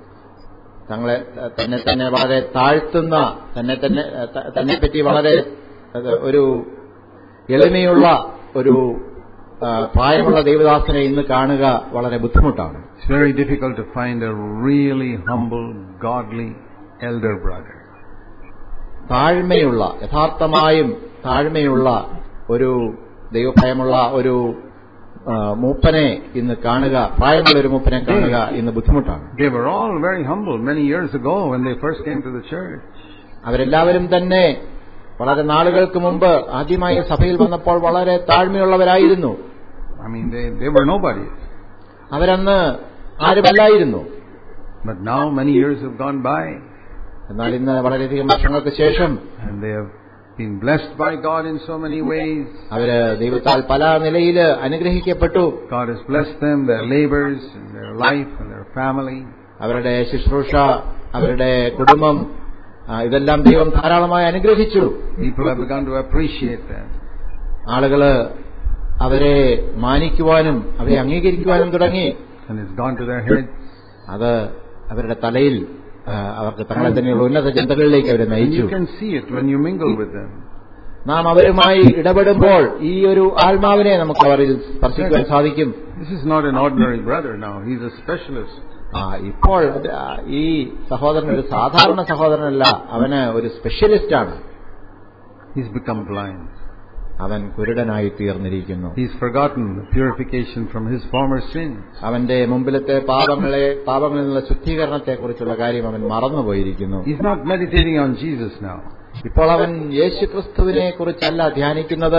തന്നെ വളരെ താഴ്ത്തുന്ന, തന്നെപ്പറ്റി വളരെ ഒരു എളിമയുള്ള ഒരു പ്രായമുള്ള ദൈവദാസനെ ഇന്ന് കാണുക വളരെ ബുദ്ധിമുട്ടാണ്. It's very difficult to find a really humble, godly elder brother. താഴ്മയുള്ള, യഥാർത്ഥമായും താഴ്മയുള്ള ഒരു ദൈവഭയമുള്ള ഒരു മൂപ്പനെ ഇന്ന് കാണുക, പ്രായമുള്ള ഒരു മൂപ്പനെ കാണുക ഇന്ന് ബുദ്ധിമുട്ടാണ്. They were all very humble many years ago when they first came to the church. അവരെല്ലാവരും തന്നെ വളരെ നാളുകൾക്ക് മുമ്പ് ആദ്യമായി സഭയിൽ വന്നപ്പോൾ വളരെ താഴ്മയുള്ളവരായിരുന്നു. I mean, they were nobody. അവരന്ന് ആരുമല്ലായിരുന്നു. But now many years have gone by. എന്നാൽ ഇന്ന് വളരെയധികം വർഷങ്ങൾക്ക് ശേഷം and they have been blessed by God in so many ways. അവര് ദൈവത്താൽ പല നിലയിൽ അനുഗ്രഹിക്കപ്പെട്ടു. God has blessed them, their labors, and their life, and their family. അവരുടെ ശുശ്രൂഷ, അവരുടെ കുടുംബം, ഇതെല്ലാം ദൈവം ധാരാളമായി അനുഗ്രഹിച്ചു. People have begun to appreciate them. ആളുകള് അവരെ മാനിക്കുവാനും അവരെ അംഗീകരിക്കുവാനും തുടങ്ങി. And it's gone to their heads. അത് അവരുടെ തലയിൽ അവർക്ക് തങ്ങളെ തന്നെയുള്ള ഉന്നത ചിന്തകളിലേക്ക് അവരെ നയിച്ചു. You can see it when you mingle with them. നാം അവരുമായി ഇടപെടുമ്പോൾ ഈ ഒരു ആത്മാവിനെ നമുക്ക് അവരിൽ സ്പർശിക്കുവാൻ സാധിക്കും. This is not an ordinary brother now. He's a specialist. ഇപ്പോൾ ഈ സഹോദരൻ ഒരു സാധാരണ സഹോദരനല്ല, അവന് ഒരു സ്പെഷ്യലിസ്റ്റ് ആണ്. He's become blind. അവൻ കുരുടനായി തീർന്നിരിക്കുന്നു. He's forgotten the purification from his former sins. അവന്റെ മുമ്പിലത്തെ പാപങ്ങളിൽ നിന്നുള്ള ശുദ്ധീകരണത്തെക്കുറിച്ചുള്ള കാര്യം അവൻ മറന്നുപോയിരിക്കുന്നു. He's not meditating on Jesus now. ഇപ്പോൾ അവൻ യേശുക്രിസ്തുവിനെ കുറിച്ചല്ല ധ്യാനിക്കുന്നത്.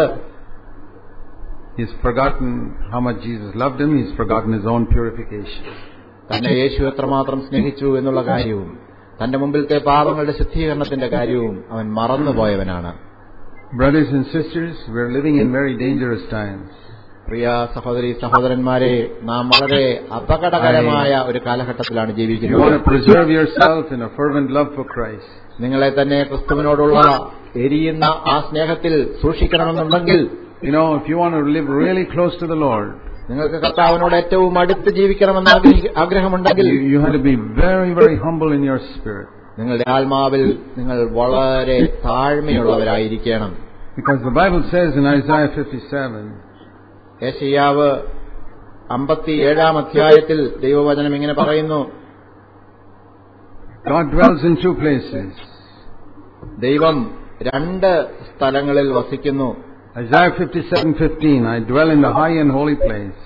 He's forgotten how much Jesus loved him. He's forgotten his own purification. തന്നെ യേശു എത്രമാത്രം സ്നേഹിച്ചു എന്നുള്ള കാര്യവും തന്റെ മുമ്പിലത്തെ പാപങ്ങളുടെ ശുദ്ധീകരണത്തിന്റെ കാര്യവും അവൻ മറന്നുപോയവനാണ്. Brothers and sisters, we're living in very dangerous times. പ്രിയ സഹോദരി സഹോദരന്മാരെ, നാം വളരെ അപകടകരമായ ഒരു കാലഘട്ടത്തിലാണ് ജീവിക്കുന്നത്. You want to preserve yourself in a fervent love for Christ. നിങ്ങളെ തന്നെ ക്രിസ്തുവിനോടുള്ള എരിയുന്ന ആ സ്നേഹത്തിൽ സൂക്ഷിക്കണമെന്നുണ്ടെങ്കിൽ, if you want to live really close to the Lord, നിങ്ങൾക്ക് കർത്താവിനോട് ഏറ്റവും അടുത്ത് ജീവിക്കണമെന്ന് ആഗ്രഹമുണ്ടെങ്കിൽ, you have to be very, very humble in your spirit. നിങ്ങളുടെ ആത്മാവിൽ നിങ്ങൾ വളരെ താഴ്മയുള്ളവരായിരിക്കണം. Because the Bible says in Isaiah 57, യെശയ്യാവ് 57 അധ്യായത്തിൽ ദൈവവചനം ഇങ്ങനെ പറയുന്നു, God dwells in two places. ദൈവം രണ്ട് സ്ഥലങ്ങളിൽ വസിക്കുന്നു. Isaiah 57:15, I dwell in the high and holy place.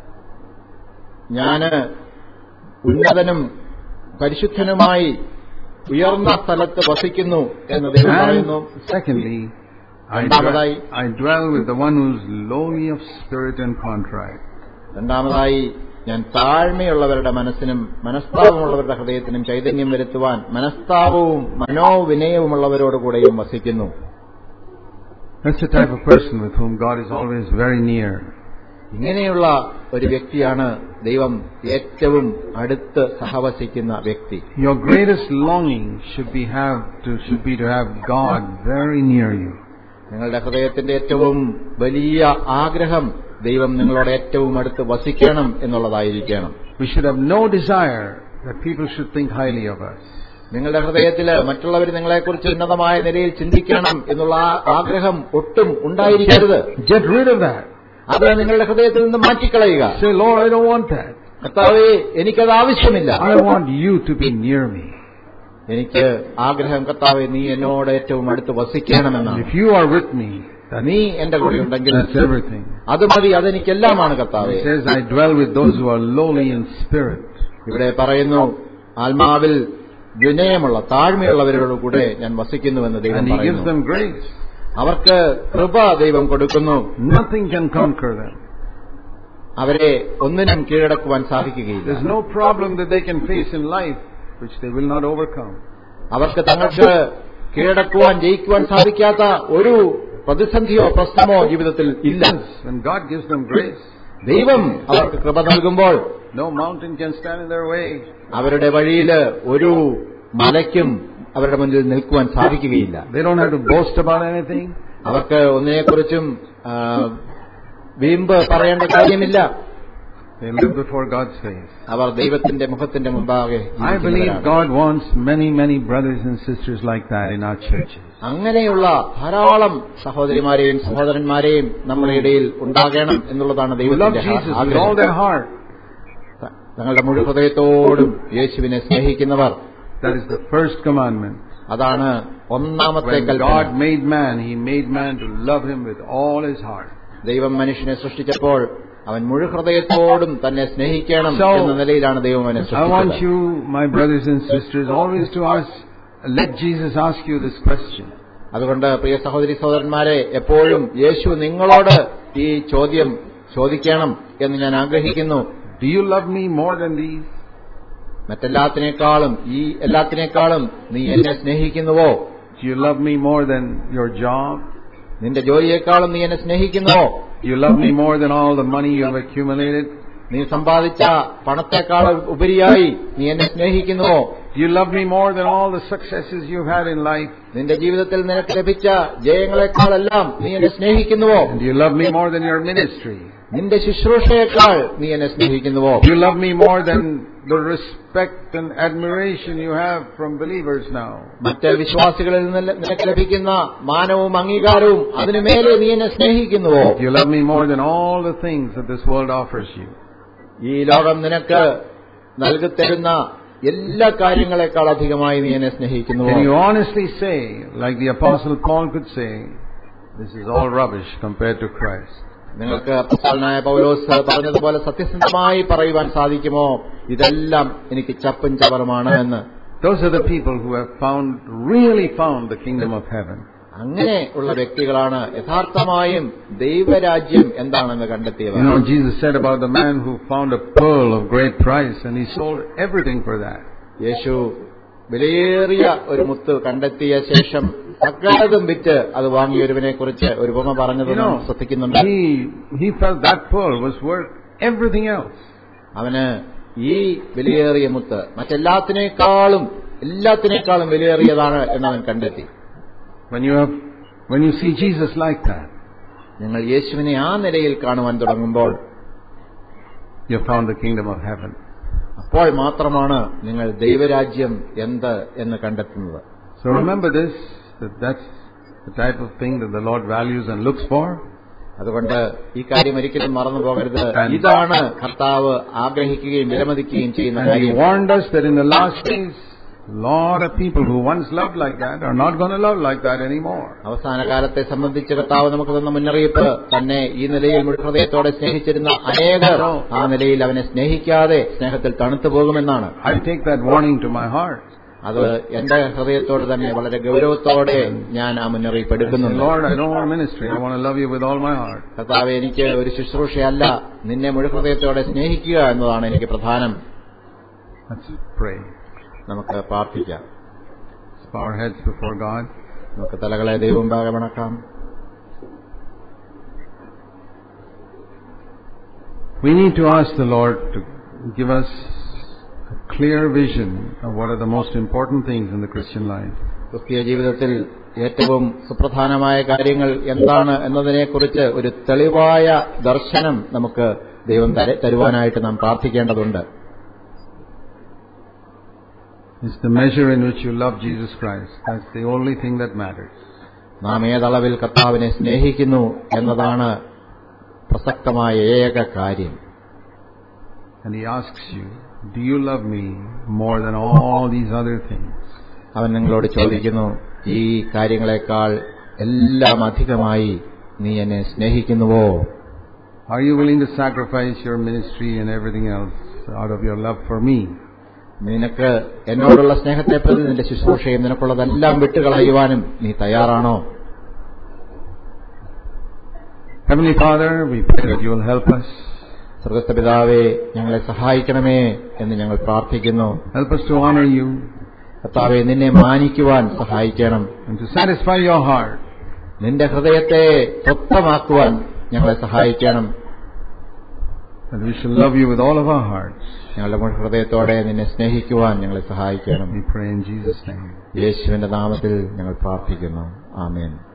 ഞാന് ഉന്നതനും പരിശുദ്ധനുമായി ഉയർന്ന സ്ഥലത്ത് വസിക്കുന്നു എന്ന് ദൈവം പറയുന്നു. Secondly, I dwell with the one who is lowly of spirit and contrite. രണ്ടാമതായി, ഞാൻ താഴ്മയുള്ളവരുടെ മനസ്സിനും മനസ്താപമുള്ളവരുടെ ഹൃദയത്തിനും ചൈതന്യം വരുത്തുവാൻ മനസ്താപവും മനോവിനയവുമുള്ളവരോടുകൂടെയും വസിക്കുന്നു. That's the type of person with whom God is always very near. ഇങ്ങനെയുള്ള ഒരു വ്യക്തിയാണ് ദൈവം ഏറ്റവും അടുത്ത് സഹവസിക്കുന്ന വ്യക്തി. Your greatest longing should be to have God very near you. നിങ്ങളുടെ ഹൃദയത്തിന്റെ ഏറ്റവും വലിയ ആഗ്രഹം ദൈവം നിങ്ങളോട് ഏറ്റവും അടുത്ത് വസിക്കണം എന്നുള്ളതായിരിക്കണം. We should have no desire that people should think highly of us. നിങ്ങളുടെ ഹൃദയത്തിൽ മറ്റുള്ളവർ നിങ്ങളെക്കുറിച്ച് ഉന്നതമായ നിലയിൽ ചിന്തിക്കണം എന്നുള്ള ആഗ്രഹം ഒട്ടും ഉണ്ടായിരിക്കരുത്. Get rid of that. അത് നിങ്ങളുടെ ഹൃദയത്തിൽ നിന്ന് മാറ്റിക്കളയുക. Say, Lord, I don't want that. കർത്താവേ, എനിക്കത് ആവശ്യമില്ല. I want you to be near me. എനിക്ക് ആഗ്രഹം കർത്താവേ, നീ എന്നോട് ഏറ്റവും അടുത്ത് വസിക്കണമെന്നാണ്. If you are with me, നീ എന്റെ കൂടെ ഉണ്ടെങ്കിൽ that's everything. അത് മതി, അതെനിക്കെല്ലാമാണ് കർത്താവേ. It says, I dwell with those who are lowly in spirit. ഇവിടെ പറയുന്നു, ആത്മാവിൽ വിനയമുള്ള താഴ്മയുള്ളവരോട് കൂടെ ഞാൻ വസിക്കുന്നുവെന്ന് ദൈവം And he gives പറയുന്നു. them grace. അവർക്ക് കൃപ ദൈവം കൊടുക്കുന്നു. Nothing can conquer them. അവരെ ഒന്നിനും കീഴടക്കുവാൻ സാധിക്കുകയില്ല. There's no problem that they can face in life which they will not overcome. അവർക്ക് തങ്ങൾക്ക് കീഴടക്കുവാൻ ജയിക്കുവാൻ സാധിക്കാത്ത ഒരു പ്രതിസന്ധിയോ പ്രശ്നമോ ജീവിതത്തിൽ ഇല്ല. When God gives them grace, ദൈവം അവർക്ക് കൃപ നൽകുമ്പോൾ no mountain can stand in their way. അവരുടെ വഴിയിൽ ഒരു മലയ്ക്കും അവരുടെ മുന്നിൽ നിൽക്കുവാൻ സാധിക്കുകയില്ല. They don't have to boast about anything. അവർക്ക് ഒന്നിനെക്കുറിച്ചും വീമ്പ് പറയേണ്ട കാര്യമില്ല. They live before God's face. അവർ ദൈവത്തിന്റെ മുഖത്തിന്റെ മുമ്പാകെ I believe God wants many brothers and sisters like that in our churches. അങ്ങനെയുള്ള ധാരാളം സഹോദരിമാരെയും സഹോദരന്മാരെയും നമ്മുടെ ഇടയിൽ ഉണ്ടാകണം എന്നുള്ളതാണ് ദൈവത്തിന്റെ ആഗ്രഹം. തങ്ങളുടെ മുഴു ഹൃദയത്തോടും യേശുവിനെ സ്നേഹിക്കുന്നവർ. That is the first commandment. അതാണ് ഒന്നാമത്തെ കൽപ്പന. God made man, he made man to love him with all his heart. ദൈവം മനുഷ്യനെ സൃഷ്ടിച്ചപ്പോൾ അവൻ മുഴു ഹൃദയത്തോടും തന്നെ സ്നേഹിക്കണം എന്ന നിലയിലാണ് ദൈവം അവനെ സൃഷ്ടിച്ചത്. I want you, my brothers and sisters, always to let Jesus ask you this question. അതുകൊണ്ട് പ്രിയ സഹോദരി സഹോദരന്മാരെ, എപ്പോഴും യേശു നിങ്ങളോട് ഈ ചോദ്യം ചോദിക്കണം എന്ന് ഞാൻ ആഗ്രഹിക്കുന്നു. Do you love me more than these? മറ്റെല്ലാത്തിനേക്കാളും ഈ എല്ലാത്തിനേക്കാളും നീ എന്നെ സ്നേഹിക്കുന്നുവോ? Do you love me more than your job? നിന്റെ ജോലിയേക്കാളും നീ എന്നെ സ്നേഹിക്കുന്നുവോ? Do you love me more than all the money you have accumulated? നീ സമ്പാദിച്ച പണത്തെക്കാൾ ഉപരിയായി നീ എന്നെ സ്നേഹിക്കുന്നുവോ? Do you love me more than all the successes you've had in life? നിന്റെ ജീവിതത്തിൽ നിനക്ക് ലഭിച്ച ജയങ്ങളെക്കാളെല്ലാം നീ എന്നെ സ്നേഹിക്കുന്നുവോ? Do you love me more than your ministry? നിന്റെ ശുശ്രൂഷയേക്കാൾ നീ എന്നെ സ്നേഹിക്കുന്നുവോ? Do you love me more than the respect and admiration you have from believers now? മറ്റ് വിശ്വാസികളിൽ നിന്ന് നിനക്ക് ലഭിക്കുന്ന മാനവും അംഗീകാരവും അതിനുമേലെ നീ എന്നെ സ്നേഹിക്കുന്നുവോ? Do you love me more than all the things that this world offers you? ഈ ലോകം നിനക്ക് നൽകിത്തരുന്ന എല്ലാ കാര്യങ്ങളെക്കാൾ അധികമായി നീ എന്നെ സ്നേഹിക്കുന്നുവോ? Can you honestly say, like the Apostle Paul could say, this is all rubbish compared to Christ? നിങ്ങൾക്ക് അപ്പോസ്തലനായ പൗലോസ് പറഞ്ഞതുപോലെ സത്യസന്ധമായി പറയുവാൻ സാധിക്കുമോ, ഇതെല്ലാം എനിക്ക് ചപ്പും ചവറുമാണ് എന്ന്? Those are the people who have really found the kingdom of heaven. അങ്ങനെ ഉള്ള വ്യക്തികളാണ് യഥാർത്ഥമായും ദൈവരാജ്യം എന്താണെന്ന് കണ്ടെത്തിയവർ. You know, Jesus said about the man who found a pearl of great price and he sold everything for that. യേശു വിലയേറിയ ഒരു മുത്ത് കണ്ടെത്തിയ ശേഷം സകലതും വിറ്റ് അത് വാങ്ങിയൊരുവനെ കുറിച്ച് ഒരു ഉപമ പറഞ്ഞത് ശ്രദ്ധിക്കുന്നുണ്ട്. He felt that pearl was worth everything else. അവന് ഈ വിലയേറിയ മുത്ത് മറ്റെല്ലാത്തിനേക്കാളും വിലയേറിയതാണ് എന്നവൻ കണ്ടെത്തി. When you see Jesus like that, നിങ്ങൾ യേശുവിനെ ആ നിലയിൽ കാണുവാൻ തുടങ്ങുമ്പോൾ you found the kingdom of heaven. അപ്പോൾ മാത്രമാണ് നിങ്ങൾ ദൈവരാജ്യം എന്ത് എന്ന് കണ്ടെത്തുന്നത്. So remember this, that's the type of thing that the Lord values and looks for. അതുകൊണ്ട് ഈ കാര്യം ഒരിക്കലും മറന്നു പോകരുത്. ഇതാണ് കർത്താവ് ആഗ്രഹിക്കുകയും വിലമതിക്കുകയും ചെയ്യുന്ന കാര്യം. He warned us that in the last days a lot of people who once loved like that are not going to love like that anymore. അവസാന കാലത്തെ സംബന്ധിച്ച് കർത്താവ് നമുക്ക് തന്ന മുന്നറിയിപ്പ് തന്നെ ഈ നിലയിൽ ഹൃദയത്തോടെ സ്നേഹിച്ചിരുന്ന അനേകർ ആ നിലയിൽ അവനെ സ്നേഹിക്കാതെ സ്നേഹത്തിൽ തണുത്തു പോകുമെന്നാണ്. I take that warning to my heart. അത് എന്റെ ഹൃദയത്തോട് തന്നെ വളരെ ഗൗരവത്തോടെ ഞാൻ ആ മുന്നറിയിപ്പ് എടുക്കുന്നുണ്ട്. Lord, I don't want ministry. I want to love you with all my heart. കർത്താവേ, എനിക്ക് ഒരു ശുശ്രൂഷയല്ല, നിന്നെ മുഴുവൻ ഹൃദയത്തോടെ സ്നേഹിക്കുക എന്നതാണ് എനിക്ക് പ്രധാനം. Let's pray. നമുക്ക് പ്രാർത്ഥിക്കാം. Bow our heads before God. നമുക്ക് തലകളെ ദൈവമുമ്പാകെ വണക്കാം. We need to ask the Lord to give us a clear vision of what are the most important things in the Christian life. ക്രിസ്തീയ ജീവിതത്തിൽ ഏറ്റവും സുപ്രധാനമായ കാര്യങ്ങൾ എന്താണ് എന്നതിനെക്കുറിച്ച് ഒരു തെളിവായ ദർശനം നമുക്ക് ദൈവം തരുവാനായിട്ട് നാം പ്രാർത്ഥിക്കേണ്ടതുണ്ട്. It's the measure in which you love Jesus Christ. That's the only thing that matters. നാം ഏതളവിൽ കർത്താവിനെ സ്നേഹിക്കുന്നു എന്നതാണ് പ്രസക്തമായ ഏക കാര്യം. And he asks you, do you love me more than all these other things? അവൻ നിങ്ങളോട് ചോദിക്കുന്നു, ഈ കാര്യങ്ങളെക്കാൾ എല്ലാം അധികമായി നീ എന്നെ സ്നേഹിക്കുന്നുവോ? Are you willing to sacrifice your ministry and everything else out of your love for me? നിനക്ക് എന്നോടുള്ള സ്നേഹത്തെ പ്രതി നിന്റെ ശുശ്രൂഷയും നിനക്കുള്ളതെല്ലാം വിട്ടുകളയുവാനും നീ തയ്യാറാണോ? Heavenly Father, we pray that you will help us. സ്വർഗ്ഗസ്ഥ പിതാവേ, ഞങ്ങളെ സഹായിക്കണമേ എന്ന് ഞങ്ങൾ പ്രാർത്ഥിക്കുന്നു. Help us to honor you. കർത്താവേ, നിന്നെ മാനിക്കുവാൻ സഹായിക്കണം. And to satisfy your heart. നിന്റെ ഹൃദയത്തെ തൃപ്തമാക്കുവാൻ ഞങ്ങളെ സഹായിക്കണം. And we shall love you with all of our hearts. ഞങ്ങളുടെ മുഴുവൻ ഹൃദയത്തോടെ നിന്നെ സ്നേഹിക്കുവാൻ ഞങ്ങളെ സഹായിക്കണം. We pray in Jesus' name. യേശുവിന്റെ നാമത്തിൽ ഞങ്ങൾ പ്രാർത്ഥിക്കുന്നു. ആമേൻ.